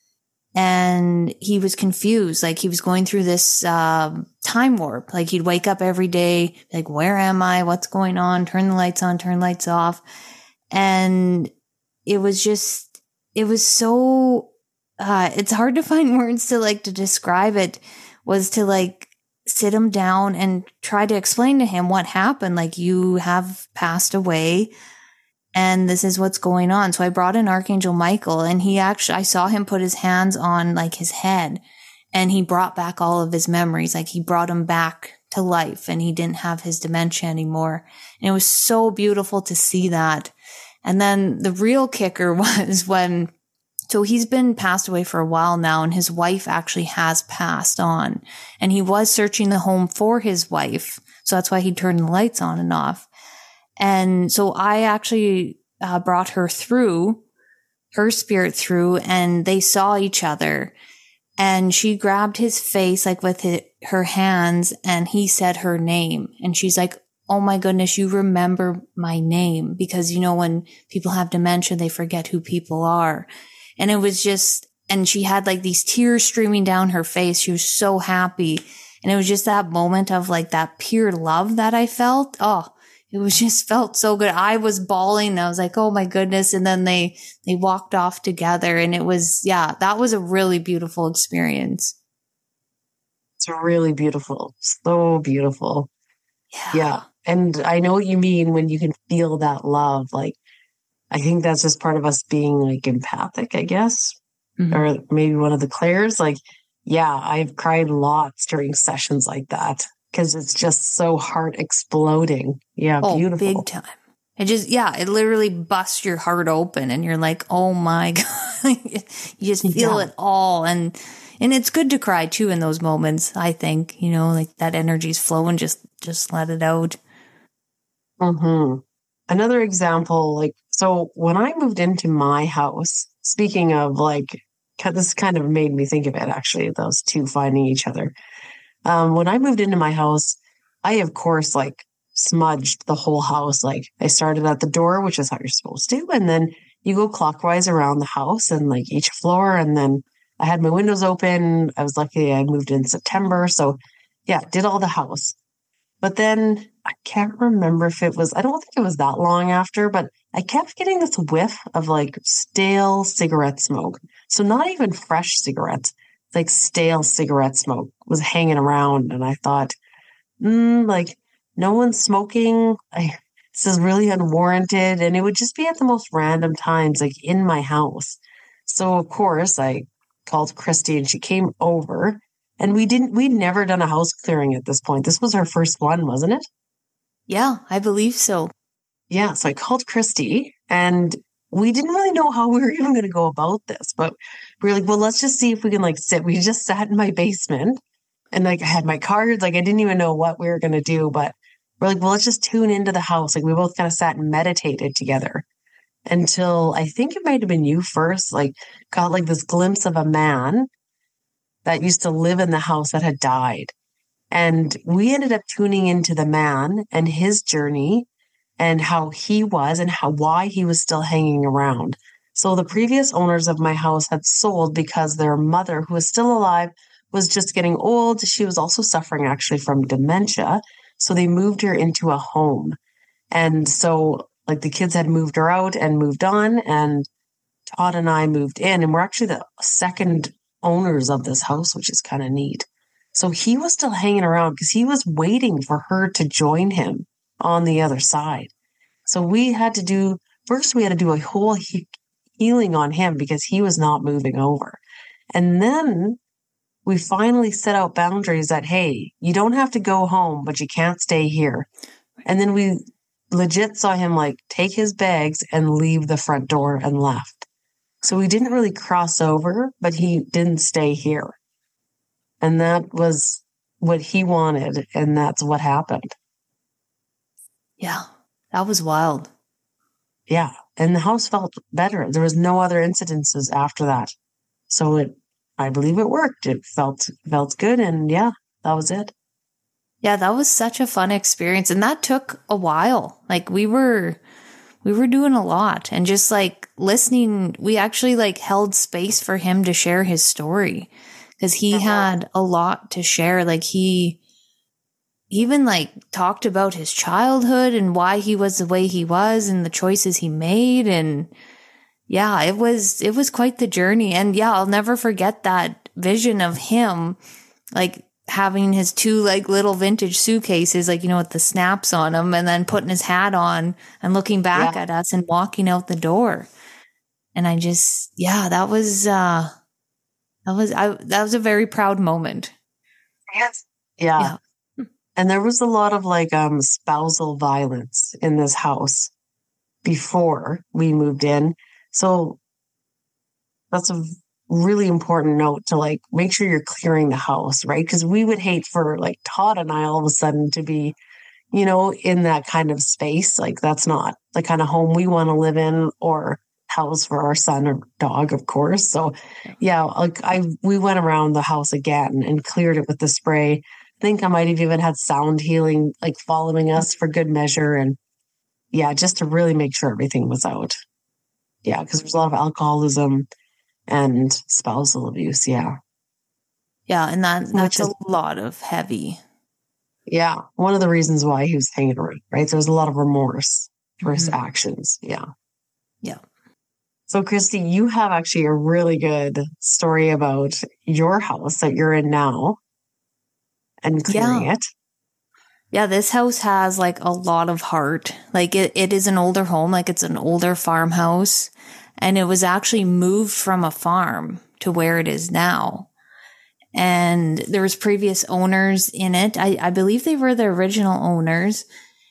And he was confused. Like he was going through this, um, time warp. Like he'd wake up every day, like, where am I? What's going on? Turn the lights on, turn lights off. And it was just, it was so, uh, it's hard to find words to like to describe it, was to like sit him down and try to explain to him what happened. Like you have passed away. And this is what's going on. So I brought in Archangel Michael and he actually, I saw him put his hands on like his head and he brought back all of his memories. Like he brought him back to life and he didn't have his dementia anymore. And it was so beautiful to see that. And then the real kicker was when, so he's been passed away for a while now and his wife actually has passed on and he was searching the home for his wife. So that's why he turned the lights on and off. And so I actually uh, brought her through, her spirit through, and they saw each other. And she grabbed his face like with his, her hands, and he said her name. And she's like, oh my goodness, you remember my name. Because, you know, when people have dementia, they forget who people are. And it was just, and she had like these tears streaming down her face. She was so happy. And it was just that moment of like that pure love that I felt. Oh, it was just felt so good. I was bawling. I was like, oh my goodness. And then they, they walked off together, and it was, yeah, that was a really beautiful experience. It's really beautiful. So beautiful. Yeah. Yeah. And I know what you mean when you can feel that love. Like, I think that's just part of us being like empathic, I guess. Mm-hmm. Or maybe one of the Claires. Like, yeah, I've cried lots during sessions like that because it's just so heart exploding. Yeah, oh, beautiful. Big time. It just, yeah, it literally busts your heart open, and you're like, oh my God. You just feel yeah. it all. And and it's good to cry too in those moments, I think. You know, like that energy's flowing, just just let it out. Mm-hmm. Another example, like, so when I moved into my house, speaking of like, this kind of made me think of it, actually, those two finding each other. Um, when I moved into my house, I, of course, like smudged the whole house. Like I started at the door, which is how you're supposed to. And then you go clockwise around the house and like each floor. And then I had my windows open. I was lucky I moved in September. So yeah, did all the house. But then I can't remember if it was, I don't think it was that long after, but I kept getting this whiff of like stale cigarette smoke. So not even fresh cigarettes, like stale cigarette smoke was hanging around. And I thought, mm, like no one's smoking. I, this is really unwarranted. And it would just be at the most random times, like in my house. So of course I called Christy and she came over. And we didn't, we'd never done a house clearing at this point. This was our first one, wasn't it? Yeah, I believe so. Yeah. So I called Christy and we didn't really know how we were even going to go about this, but we were like, well, let's just see if we can like sit. We just sat in my basement and like I had my cards. Like I didn't even know what we were going to do, but we're like, well, let's just tune into the house. Like we both kind of sat and meditated together until I think it might have been you first, like got like this glimpse of a man that used to live in the house that had died. And we ended up tuning into the man and his journey and how he was and how why he was still hanging around. So the previous owners of my house had sold because their mother, who was still alive, was just getting old. She was also suffering actually from dementia. So they moved her into a home. And so like the kids had moved her out and moved on, and Todd and I moved in, and we're actually the second owners of this house, which is kind of neat. So he was still hanging around because he was waiting for her to join him on the other side. So we had to do, first we had to do a whole he- healing on him because he was not moving over. And then we finally set out boundaries that, hey, you don't have to go home, but you can't stay here. And then we legit saw him like take his bags and leave the front door and left. So we didn't really cross over, but he didn't stay here. And that was what he wanted. And that's what happened. Yeah, that was wild. Yeah. And the house felt better. There was no other incidences after that. So it, I believe it worked. It felt, felt good. And yeah, that was it. Yeah, that was such a fun experience. And that took a while. Like we were... We were doing a lot and just like listening. We actually like held space for him to share his story because he uh-huh. had a lot to share. Like he even like talked about his childhood and why he was the way he was and the choices he made. And yeah, it was, it was quite the journey. And yeah, I'll never forget that vision of him, like having his two like little vintage suitcases, like, you know, with the snaps on them, and then putting his hat on and looking back yeah. at us and walking out the door. And I just, yeah, that was, uh, that was, I, that was a very proud moment. Yes. Yeah. yeah. And there was a lot of like, um, spousal violence in this house before we moved in. So that's a really important note to like make sure you're clearing the house, right? Because we would hate for like Todd and I all of a sudden to be, you know, in that kind of space. Like that's not the kind of home we want to live in or house for our son or dog, of course. So yeah, like I we went around the house again and cleared it with the spray. I think I might have even had sound healing like following us for good measure. And yeah, just to really make sure everything was out. Yeah, because there's a lot of alcoholism and spousal abuse. Yeah. Yeah. And that, that's a lot of heavy. Yeah. One of the reasons why he was hanging around, right? So there's a lot of remorse for his Mhm. actions. Yeah. Yeah. So, Christy, you have actually a really good story about your house that you're in now and clearing Yeah. it. Yeah, this house has like a lot of heart. Like it, it is an older home, like it's an older farmhouse. And it was actually moved from a farm to where it is now. And there was previous owners in it. I, I believe they were the original owners.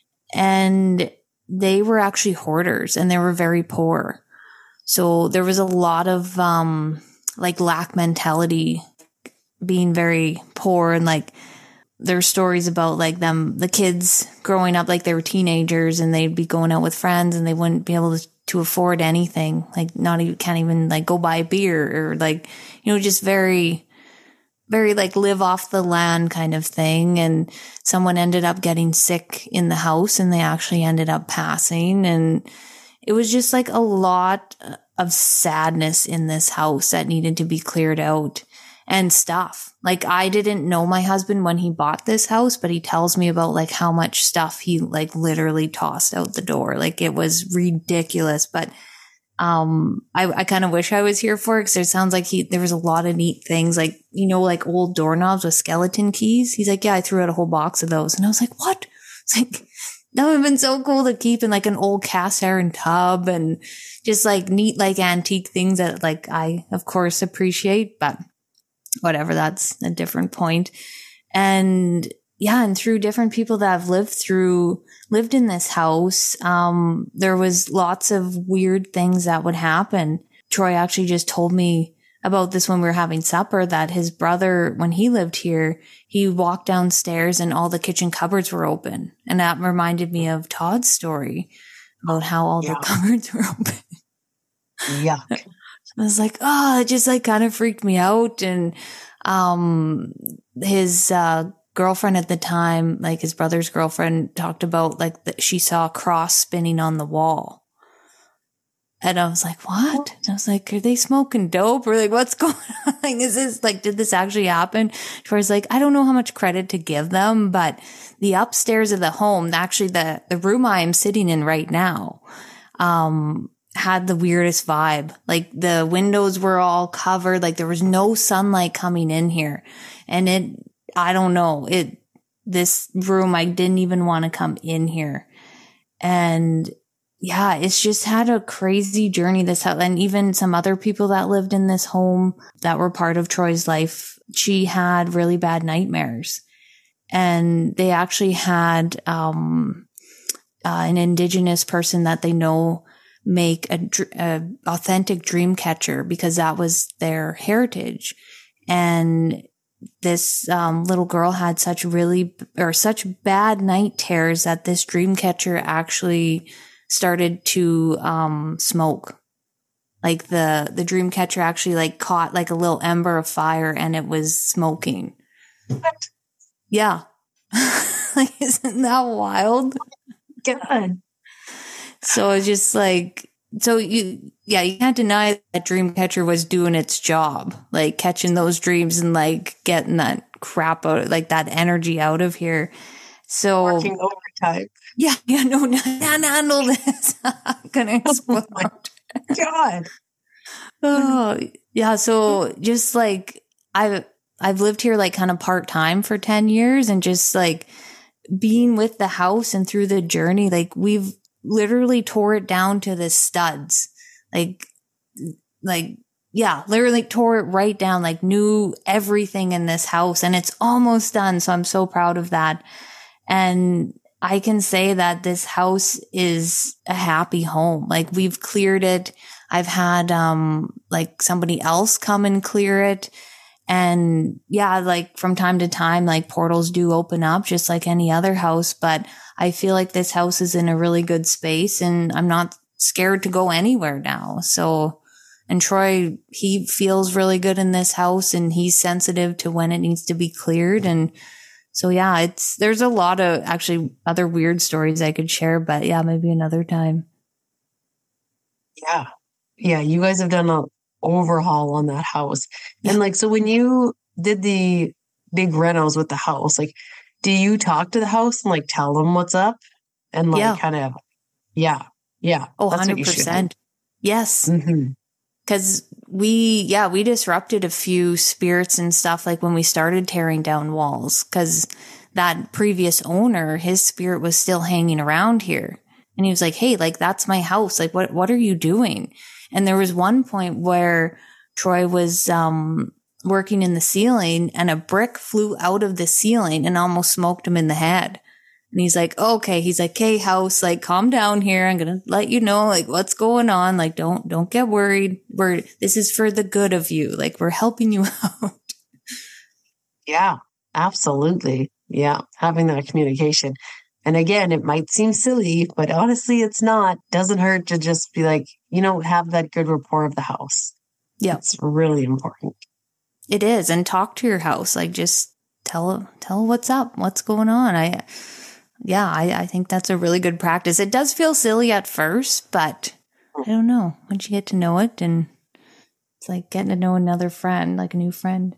And they were actually hoarders and they were very poor. So there was a lot of um like lack mentality, being very poor, and like there's stories about like them, the kids growing up, like they were teenagers and they'd be going out with friends and they wouldn't be able to, to afford anything. Like not even, can't even like go buy a beer or like, you know, just very, very like live off the land kind of thing. And someone ended up getting sick in the house and they actually ended up passing. And it was just like a lot of sadness in this house that needed to be cleared out. And stuff. Like I didn't know my husband when he bought this house, but he tells me about like how much stuff he like literally tossed out the door. Like it was ridiculous. But um I, I kind of wish I was here for it because it sounds like he there was a lot of neat things, like, you know, like old doorknobs with skeleton keys. He's like, yeah, I threw out a whole box of those. And I was like, what? It's like, that would have been so cool to keep in like an old cast iron tub and just like neat like antique things that like I of course appreciate, but whatever, that's a different point. And yeah, and through different people that have lived through, lived in this house, um, there was lots of weird things that would happen. Troy actually just told me about this when we were having supper, that his brother, when he lived here, he walked downstairs and all the kitchen cupboards were open. And that reminded me of Todd's story about how all Yeah. the cupboards were open. Yeah. I was like, oh, it just like kind of freaked me out. And, um, his, uh, girlfriend at the time, like his brother's girlfriend, talked about like that she saw a cross spinning on the wall. And I was like, what? And I was like, are they smoking dope or like, what's going on? Like, is this like, did this actually happen? Whereas like, I don't know how much credit to give them, but the upstairs of the home, actually the, the room I am sitting in right now, um, had the weirdest vibe. Like the windows were all covered. Like there was no sunlight coming in here. And it, I don't know, it, this room, I didn't even want to come in here. And yeah, it's just had a crazy journey, this house. And even some other people that lived in this home that were part of Troy's life, she had really bad nightmares. And they actually had, um, uh, an indigenous person that they know make a, a authentic dream catcher because that was their heritage. And this um, little girl had such really or such bad night terrors that this dream catcher actually started to um, smoke. Like the the dream catcher actually like caught like a little ember of fire and it was smoking. What? Yeah. Like, isn't that wild? God. So it's just like, so you, yeah, you can't deny that Dreamcatcher was doing its job, like catching those dreams and like getting that crap out, like that energy out of here. So Working overtime. yeah, yeah, no, no, can't handle this. I'm gonna explode. God. Oh, yeah. So just like I've I've lived here like kind of part time for ten years, and just like being with the house and through the journey, like we've literally tore it down to the studs. Like, like, yeah, literally tore it right down, like knew everything in this house, and it's almost done. So I'm so proud of that. And I can say that this house is a happy home. Like we've cleared it. I've had, um, like somebody else come and clear it. And yeah, like from time to time, like portals do open up just like any other house, but I feel like this house is in a really good space and I'm not scared to go anywhere now. So, and Troy, he feels really good in this house and he's sensitive to when it needs to be cleared. And so, yeah, it's, there's a lot of actually other weird stories I could share, but yeah, maybe another time. Yeah. Yeah. You guys have done a overhaul on that house. Yeah. And like, so when you did the big renos with the house, like do you talk to the house and like tell them what's up and like Yeah. kind of, yeah, yeah. Oh, that's what you one hundred should percent. Yes. Mm-hmm. Because we, yeah, we disrupted a few spirits and stuff like when we started tearing down walls. Because that previous owner, his spirit was still hanging around here. And he was like, hey, like, that's my house. Like, what, what are you doing? And there was one point where Troy was, um, working in the ceiling and a brick flew out of the ceiling and almost smoked him in the head. And he's like, okay, he's like, hey, house, like, calm down here. I'm going to let you know, like, what's going on. Like, don't, don't get worried. We're, this is for the good of you. Like, we're helping you out. Yeah, absolutely. Yeah. Having that communication. And again, it might seem silly, but honestly, it's not. Doesn't hurt to just be like, you know, have that good rapport of the house. Yeah. It's really important. It is. And talk to your house. Like, just tell, tell what's up, what's going on. I, yeah, I, I think that's a really good practice. It does feel silly at first, but I don't know. Once you get to know it, and it's like getting to know another friend, like a new friend.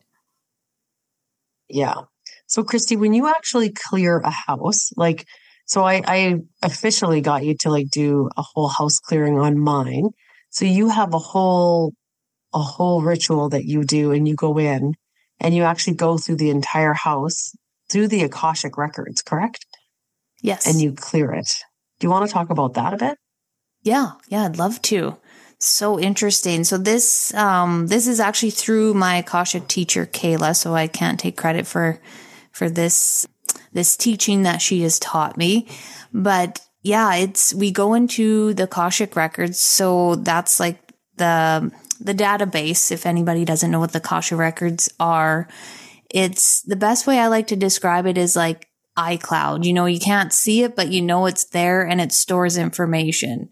Yeah. So Christy, when you actually clear a house, like, so I, I officially got you to like do a whole house clearing on mine. So you have a whole, a whole ritual that you do, and you go in and you actually go through the entire house through the Akashic records, correct? Yes. And you clear it. Do you want to talk about that a bit? Yeah. Yeah. I'd love to. So interesting. So this, um, this is actually through my Akashic teacher, Kayla. So I can't take credit for, for this, this teaching that she has taught me. But yeah, it's, we go into the Akashic records. So that's like the, the database. If anybody doesn't know what the Akashic records are, it's the best way I like to describe it is like iCloud. You know, you can't see it, but you know it's there and it stores information.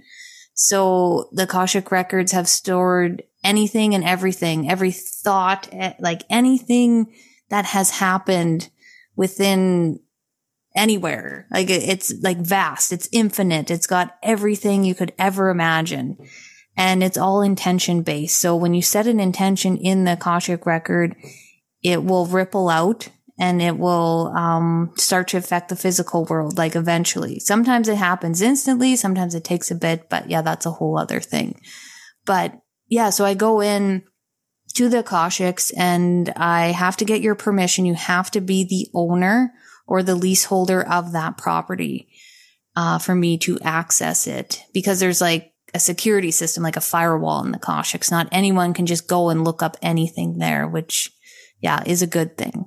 So the Akashic records have stored anything and everything, every thought, like anything that has happened within anywhere. Like it's like vast, it's infinite. It's got everything you could ever imagine. And it's all intention based. So when you set an intention in the Akashic record, it will ripple out and it will um, start to affect the physical world, like eventually. Sometimes it happens instantly. Sometimes it takes a bit, but yeah, that's a whole other thing. But yeah, so I go in to the Akashics and I have to get your permission. You have to be the owner or the leaseholder of that property uh, for me to access it, because there's like a security system, like a firewall in the Akashics. Not anyone can just go and look up anything there, which yeah, is a good thing.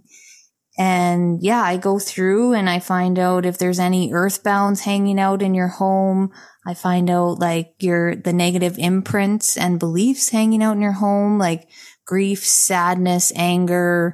And yeah, I go through and I find out if there's any earthbounds hanging out in your home. I find out like your, the negative imprints and beliefs hanging out in your home, like grief, sadness, anger,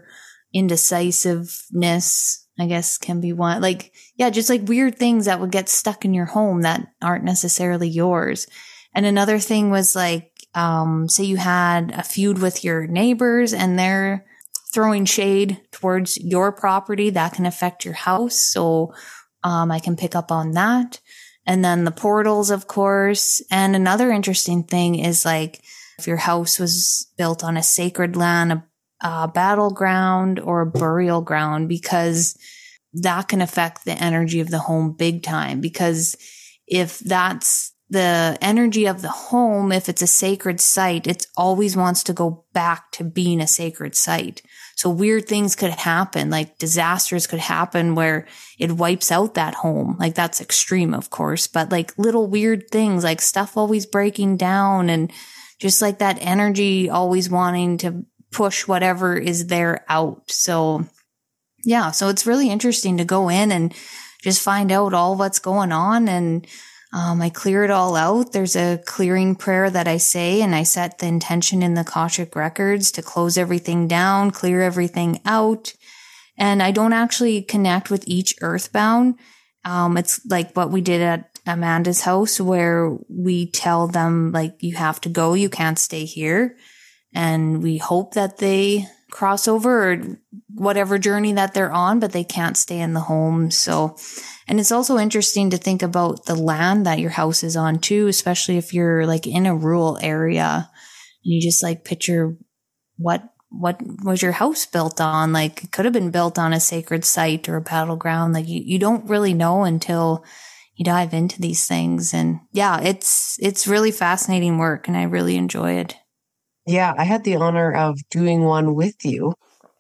indecisiveness, I guess can be one. Like, yeah, just like weird things that would get stuck in your home that aren't necessarily yours. And another thing was like, um, say you had a feud with your neighbors and they're throwing shade towards your property, that can affect your house. So um, I can pick up on that. And then the portals, of course. And another interesting thing is like if your house was built on a sacred land, a, a battleground, or a burial ground, because that can affect the energy of the home big time. Because if that's the energy of the home, if it's a sacred site, it always wants to go back to being a sacred site. So weird things could happen, like disasters could happen where it wipes out that home. Like that's extreme, of course, but like little weird things, like stuff always breaking down and just like that energy always wanting to push whatever is there out. So yeah, so it's really interesting to go in and just find out all what's going on. And Um, I clear it all out. There's a clearing prayer that I say, and I set the intention in the Akashic records to close everything down, clear everything out. And I don't actually connect with each earthbound. Um, it's like what we did at Amanda's house, where we tell them, like, you have to go, you can't stay here. And we hope that they cross over or whatever journey that they're on, but they can't stay in the home. So, and it's also interesting to think about the land that your house is on too, especially if you're like in a rural area and you just like picture what what was your house built on? Like, it could have been built on a sacred site or a battleground. Like, you, you don't really know until you dive into these things. And yeah, it's, it's really fascinating work, and I really enjoy it. Yeah. I had the honor of doing one with you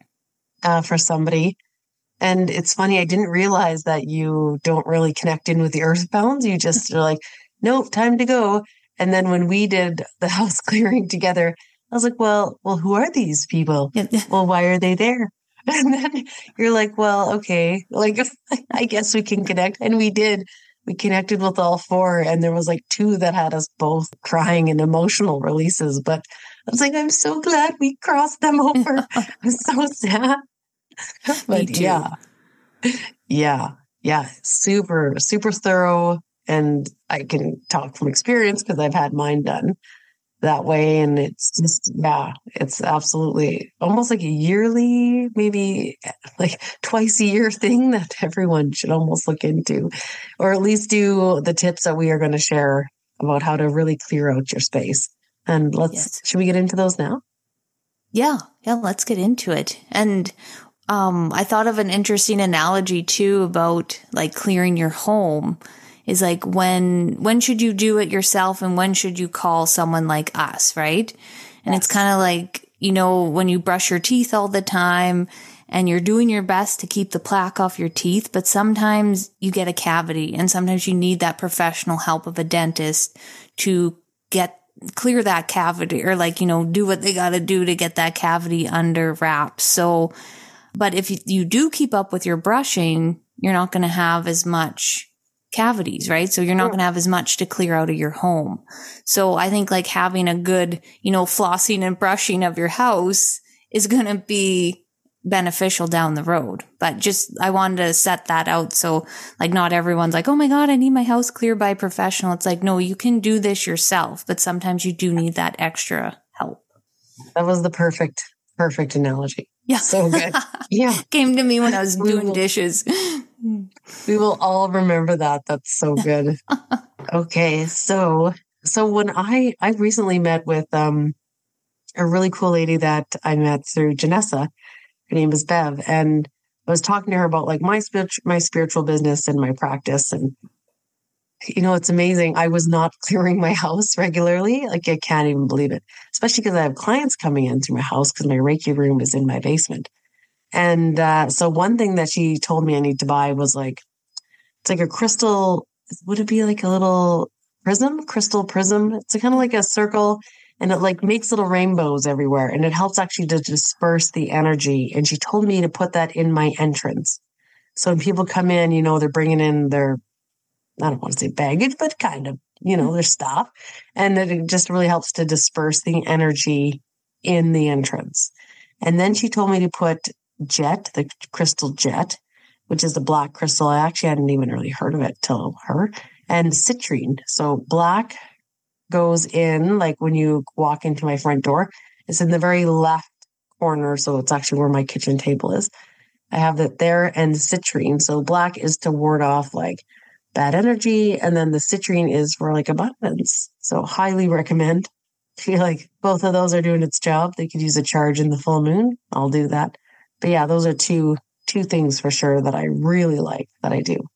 uh, for somebody. And it's funny, I didn't realize that you don't really connect in with the earthbounds. You just are like, nope, time to go. And then when we did the house clearing together, I was like, well, well, who are these people? Well, why are they there? And then you're like, well, okay, like, I guess we can connect. And we did. We connected with all four. And there was like two that had us both crying and emotional releases. But I was like, I'm so glad we crossed them over. I'm so sad. But yeah, yeah, yeah, super, super thorough. And I can talk from experience because I've had mine done that way. And it's just, yeah, it's absolutely almost like a yearly, maybe like twice a year thing that everyone should almost look into, or at least do the tips that we are going to share about how to really clear out your space. And let's, yes. Should we get into those now? Yeah. Yeah. Let's get into it. And Um, I thought of an interesting analogy too about like clearing your home is like when, when should you do it yourself and when should you call someone like us, right? And yes. It's kind of like, you know, when you brush your teeth all the time and you're doing your best to keep the plaque off your teeth, but sometimes you get a cavity and sometimes you need that professional help of a dentist to get clear that cavity or like, you know, do what they got to do to get that cavity under wraps. So, but if you, you do keep up with your brushing, you're not going to have as much cavities, right? So you're not going to have as much to clear out of your home. So I think like having a good, you know, flossing and brushing of your house is going to be beneficial down the road. But just, I wanted to set that out. So like not everyone's like, oh my God, I need my house cleared by a professional. It's like, no, you can do this yourself, but sometimes you do need that extra help. That was the perfect, perfect analogy. Yeah. So good. Yeah. Came to me when I was doing will, dishes. We will all remember that. That's so good. Okay. So, so when I, I recently met with, um, a really cool lady that I met through Janessa. Her name is Bev. And I was talking to her about like my spiritual, my spiritual business and my practice. And, you know, it's amazing. I was not clearing my house regularly. Like I can't even believe it, especially because I have clients coming into my house because my Reiki room is in my basement. And uh, so one thing that she told me I need to buy was like, it's like a crystal. Would it be like a little prism, crystal prism? It's kind of like a circle and it like makes little rainbows everywhere. And it helps actually to disperse the energy. And she told me to put that in my entrance. So when people come in, you know, they're bringing in their, I don't want to say baggage, but kind of, you know, their stuff. And that it just really helps to disperse the energy in the entrance. And then she told me to put jet, the crystal jet, which is the black crystal. I actually hadn't even really heard of it till her, and citrine. So black goes in, like when you walk into my front door, it's in the very left corner. So it's actually where my kitchen table is. I have that there, and citrine. So black is to ward off like bad energy. And then the citrine is for like abundance. So highly recommend. I feel like both of those are doing its job. They could use a charge in the full moon. I'll do that. But yeah, those are two, two things for sure that I really like that I do.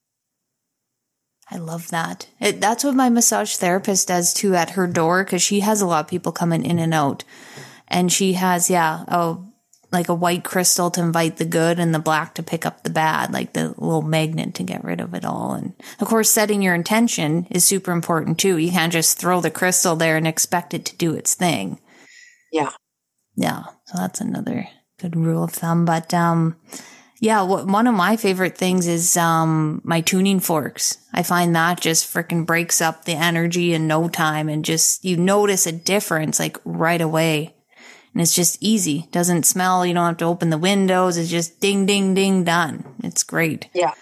I love that. It, that's what my massage therapist does too at her door, because she has a lot of people coming in and out. And she has, yeah, a, like a white crystal to invite the good and the black to pick up the bad, like the little magnet to get rid of it all. And of course, setting your intention is super important too. You can't just throw the crystal there and expect it to do its thing. Yeah. Yeah. So that's another good rule of thumb. But, um, yeah, what, one of my favorite things is um my tuning forks. I find that just freaking breaks up the energy in no time, and just you notice a difference like right away. And it's just easy. Doesn't smell. You don't have to open the windows. It's just ding, ding, ding, done. It's great. Yeah.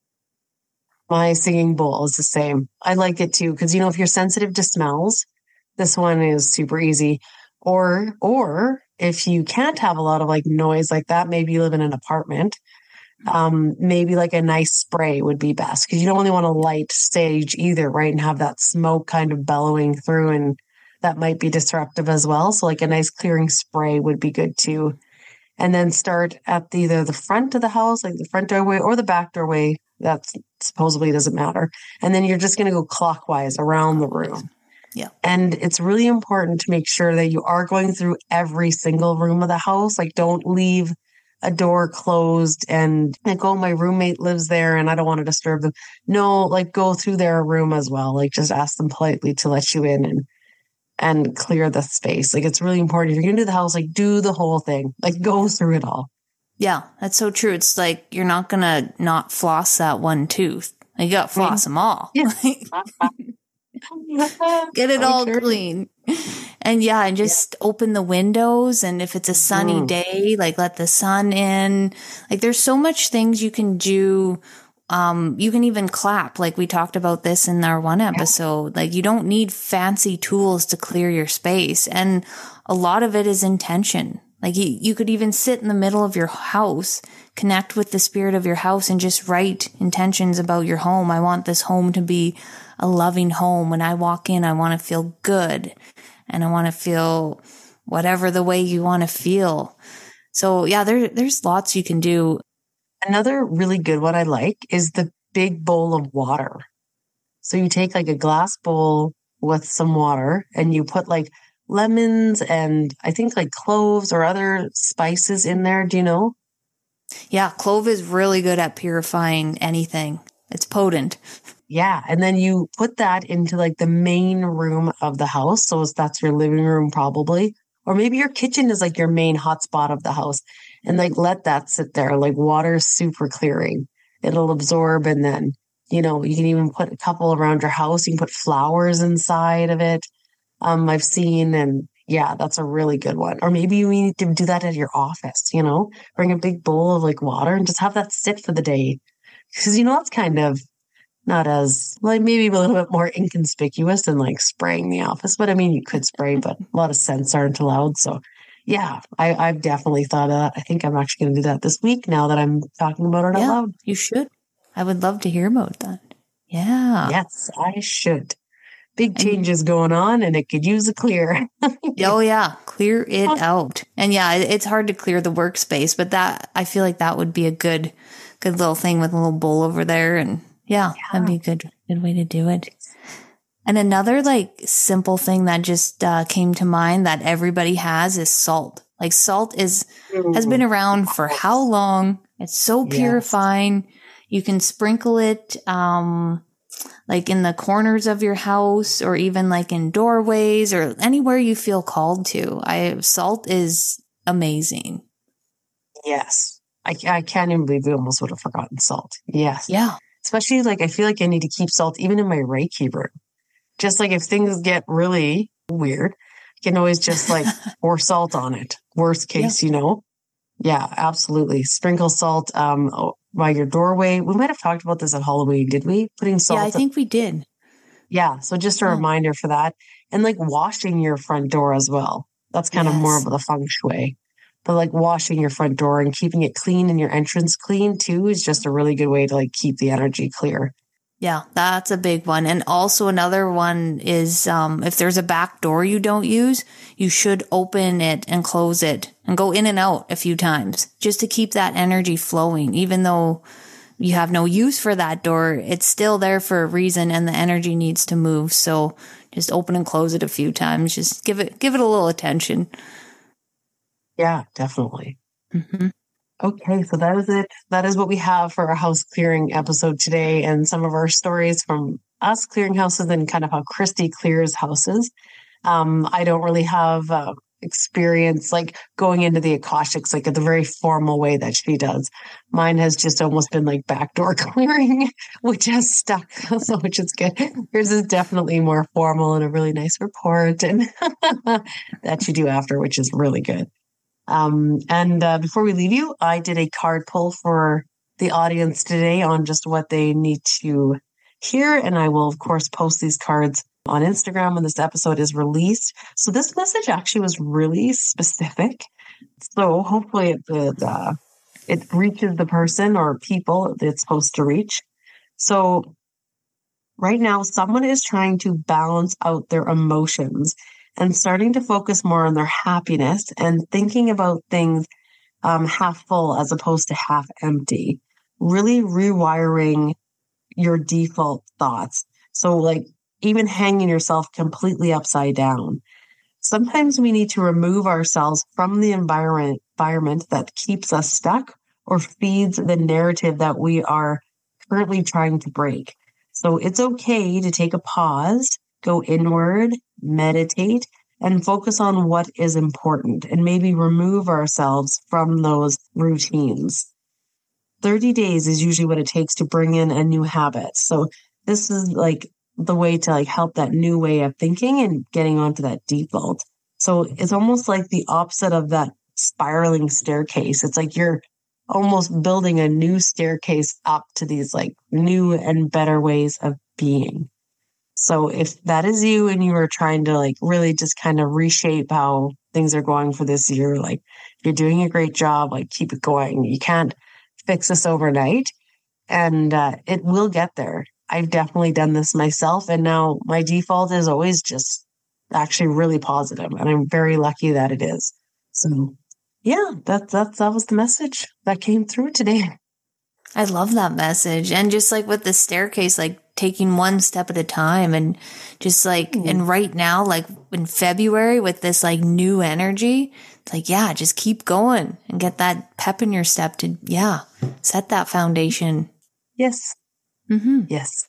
My singing bowl is the same. I like it too, because, you know, if you're sensitive to smells, this one is super easy. Or, or if you can't have a lot of like noise like that, maybe you live in an apartment, um, maybe like a nice spray would be best, because you don't really want to light stage either, right? And have that smoke kind of bellowing through and that might be disruptive as well. So like a nice clearing spray would be good too. And then start at the, either the front of the house, like the front doorway or the back doorway. That's supposedly doesn't matter. And then you're just going to go clockwise around the room. Yeah. And it's really important to make sure that you are going through every single room of the house. Like don't leave a door closed and like, oh, my roommate lives there and I don't want to disturb them. No, like go through their room as well. Like just ask them politely to let you in and and clear the space. Like it's really important. If you're going to do the house, like do the whole thing, like go through it all. Yeah, that's so true. It's like, you're not going to not floss that one tooth. You got to floss them all. Yeah. Get it I'm all sure. clean. And yeah, and just yeah. open the windows. And if it's a sunny Mm. day, like let the sun in. Like there's so much things you can do. Um, you can even clap. Like we talked about this in our one episode. Yeah. Like you don't need fancy tools to clear your space. And a lot of it is intention. Like you, you could even sit in the middle of your house, connect with the spirit of your house and just write intentions about your home. I want this home to be a loving home. When I walk in, I want to feel good and I want to feel whatever the way you want to feel. So yeah, there, there's lots you can do. Another really good one I like is the big bowl of water. So you take like a glass bowl with some water and you put like lemons and I think like cloves or other spices in there. Do you know? Yeah, clove is really good at purifying anything. It's potent. Yeah. And then you put that into like the main room of the house. So that's your living room probably. Or maybe your kitchen is like your main hotspot of the house. And like let that sit there. Like water is super clearing. It'll absorb and then, you know, you can even put a couple around your house. You can put flowers inside of it. Um, I've seen, and yeah, that's a really good one. Or maybe you need to do that at your office, you know, bring a big bowl of like water and just have that sit for the day. Because, you know, that's kind of not as, like maybe a little bit more inconspicuous than like spraying the office. But I mean, you could spray, but a lot of scents aren't allowed. So yeah, I, I've definitely thought of that. I think I'm actually going to do that this week now that I'm talking about it yeah, out loud. You should. I would love to hear about that. Yeah. Yes, I should. Big changes going on and it could use a clear. Oh yeah. Clear it out. And yeah, it's hard to clear the workspace, but that, I feel like that would be a good, good little thing with a little bowl over there. And yeah, yeah. that'd be a good, good way to do it. And another like simple thing that just uh, came to mind that everybody has is salt. Like salt is, mm-hmm. has been around for how long? It's so purifying. Yes. You can sprinkle it, um, like in the corners of your house or even like in doorways or anywhere you feel called to. I salt is amazing. Yes. I, I can't even believe we almost would have forgotten salt. Yes. Yeah. Especially like I feel like I need to keep salt even in my Reiki room. Just like if things get really weird, you can always just like pour salt on it. Worst case, yeah. you know? Yeah, absolutely. Sprinkle salt um, by your doorway. We might have talked about this at Halloween, did we? Putting salt. Yeah, I think we did. Yeah. So just a yeah. reminder for that. And like washing your front door as well. That's kind yes. of more of the feng shui. But like washing your front door and keeping it clean and your entrance clean too is just a really good way to like keep the energy clear. Yeah, that's a big one. And also another one is um, if there's a back door you don't use, you should open it and close it and go in and out a few times just to keep that energy flowing. Even though you have no use for that door, it's still there for a reason and the energy needs to move. So just open and close it a few times. Just give it, give it a little attention. Yeah, definitely. Mm-hmm. Okay, so that is it. That is what we have for our house clearing episode today and some of our stories from us clearing houses and kind of how Christy clears houses. Um, I don't really have uh, experience like going into the Akashics like the very formal way that she does. Mine has just almost been like backdoor clearing, which has stuck, so which is good. Yours is definitely more formal and a really nice report and that you do after, which is really good. Um, and uh, before we leave you, I did a card pull for the audience today on just what they need to hear. And I will, of course, post these cards on Instagram when this episode is released. So this message actually was really specific. So hopefully it, it, uh, it reaches the person or people that it's supposed to reach. So right now, someone is trying to balance out their emotions and starting to focus more on their happiness and thinking about things um, half full as opposed to half empty. Really rewiring your default thoughts. So like even hanging yourself completely upside down. Sometimes we need to remove ourselves from the environment, environment that keeps us stuck or feeds the narrative that we are currently trying to break. So it's okay to take a pause, go inward, meditate, and focus on what is important and maybe remove ourselves from those routines. thirty days is usually what it takes to bring in a new habit. So this is like the way to like help that new way of thinking and getting onto that default. So it's almost like the opposite of that spiraling staircase. It's like you're almost building a new staircase up to these like new and better ways of being. So if that is you and you are trying to like really just kind of reshape how things are going for this year, like you're doing a great job, like keep it going. You can't fix this overnight, and uh, it will get there. I've definitely done this myself, and now my default is always just actually really positive, and I'm very lucky that it is. So yeah, that, that, that was the message that came through today. I love that message. And just like with the staircase, like taking one step at a time and just like, mm. and right now, like in February with this like new energy, it's like, yeah, just keep going and get that pep in your step to, yeah, set that foundation. Yes. Mm-hmm. Yes.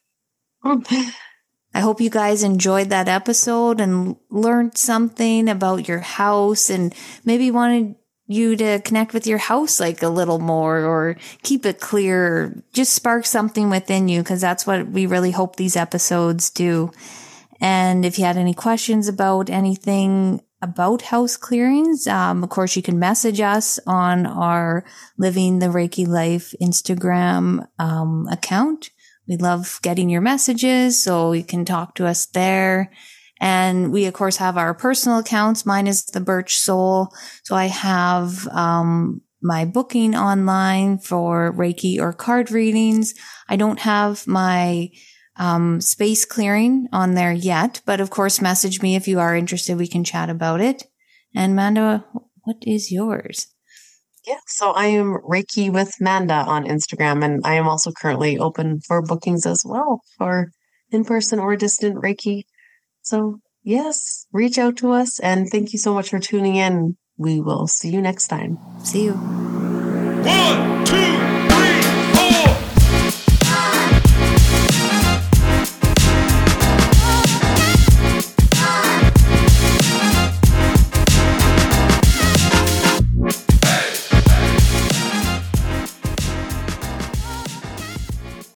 I hope you guys enjoyed that episode and learned something about your house and maybe wanted you to connect with your house like a little more or keep it clear, or just spark something within you, because that's what we really hope these episodes do. And if you had any questions about anything about house clearings, um, of course, you can message us on our Living the Reiki Life Instagram um, account. We love getting your messages, so you can talk to us there. And we, of course, have our personal accounts. Mine is the Birch Soul. So I have um my booking online for Reiki or card readings. I don't have my um space clearing on there yet, but of course, message me if you are interested. We can chat about it. And Manda, what is yours? Yeah, so I am Reiki with Manda on Instagram, and I am also currently open for bookings as well for in-person or distant Reiki. So yes, reach out to us, and thank you so much for tuning in. We will see you next time. See you. One, two,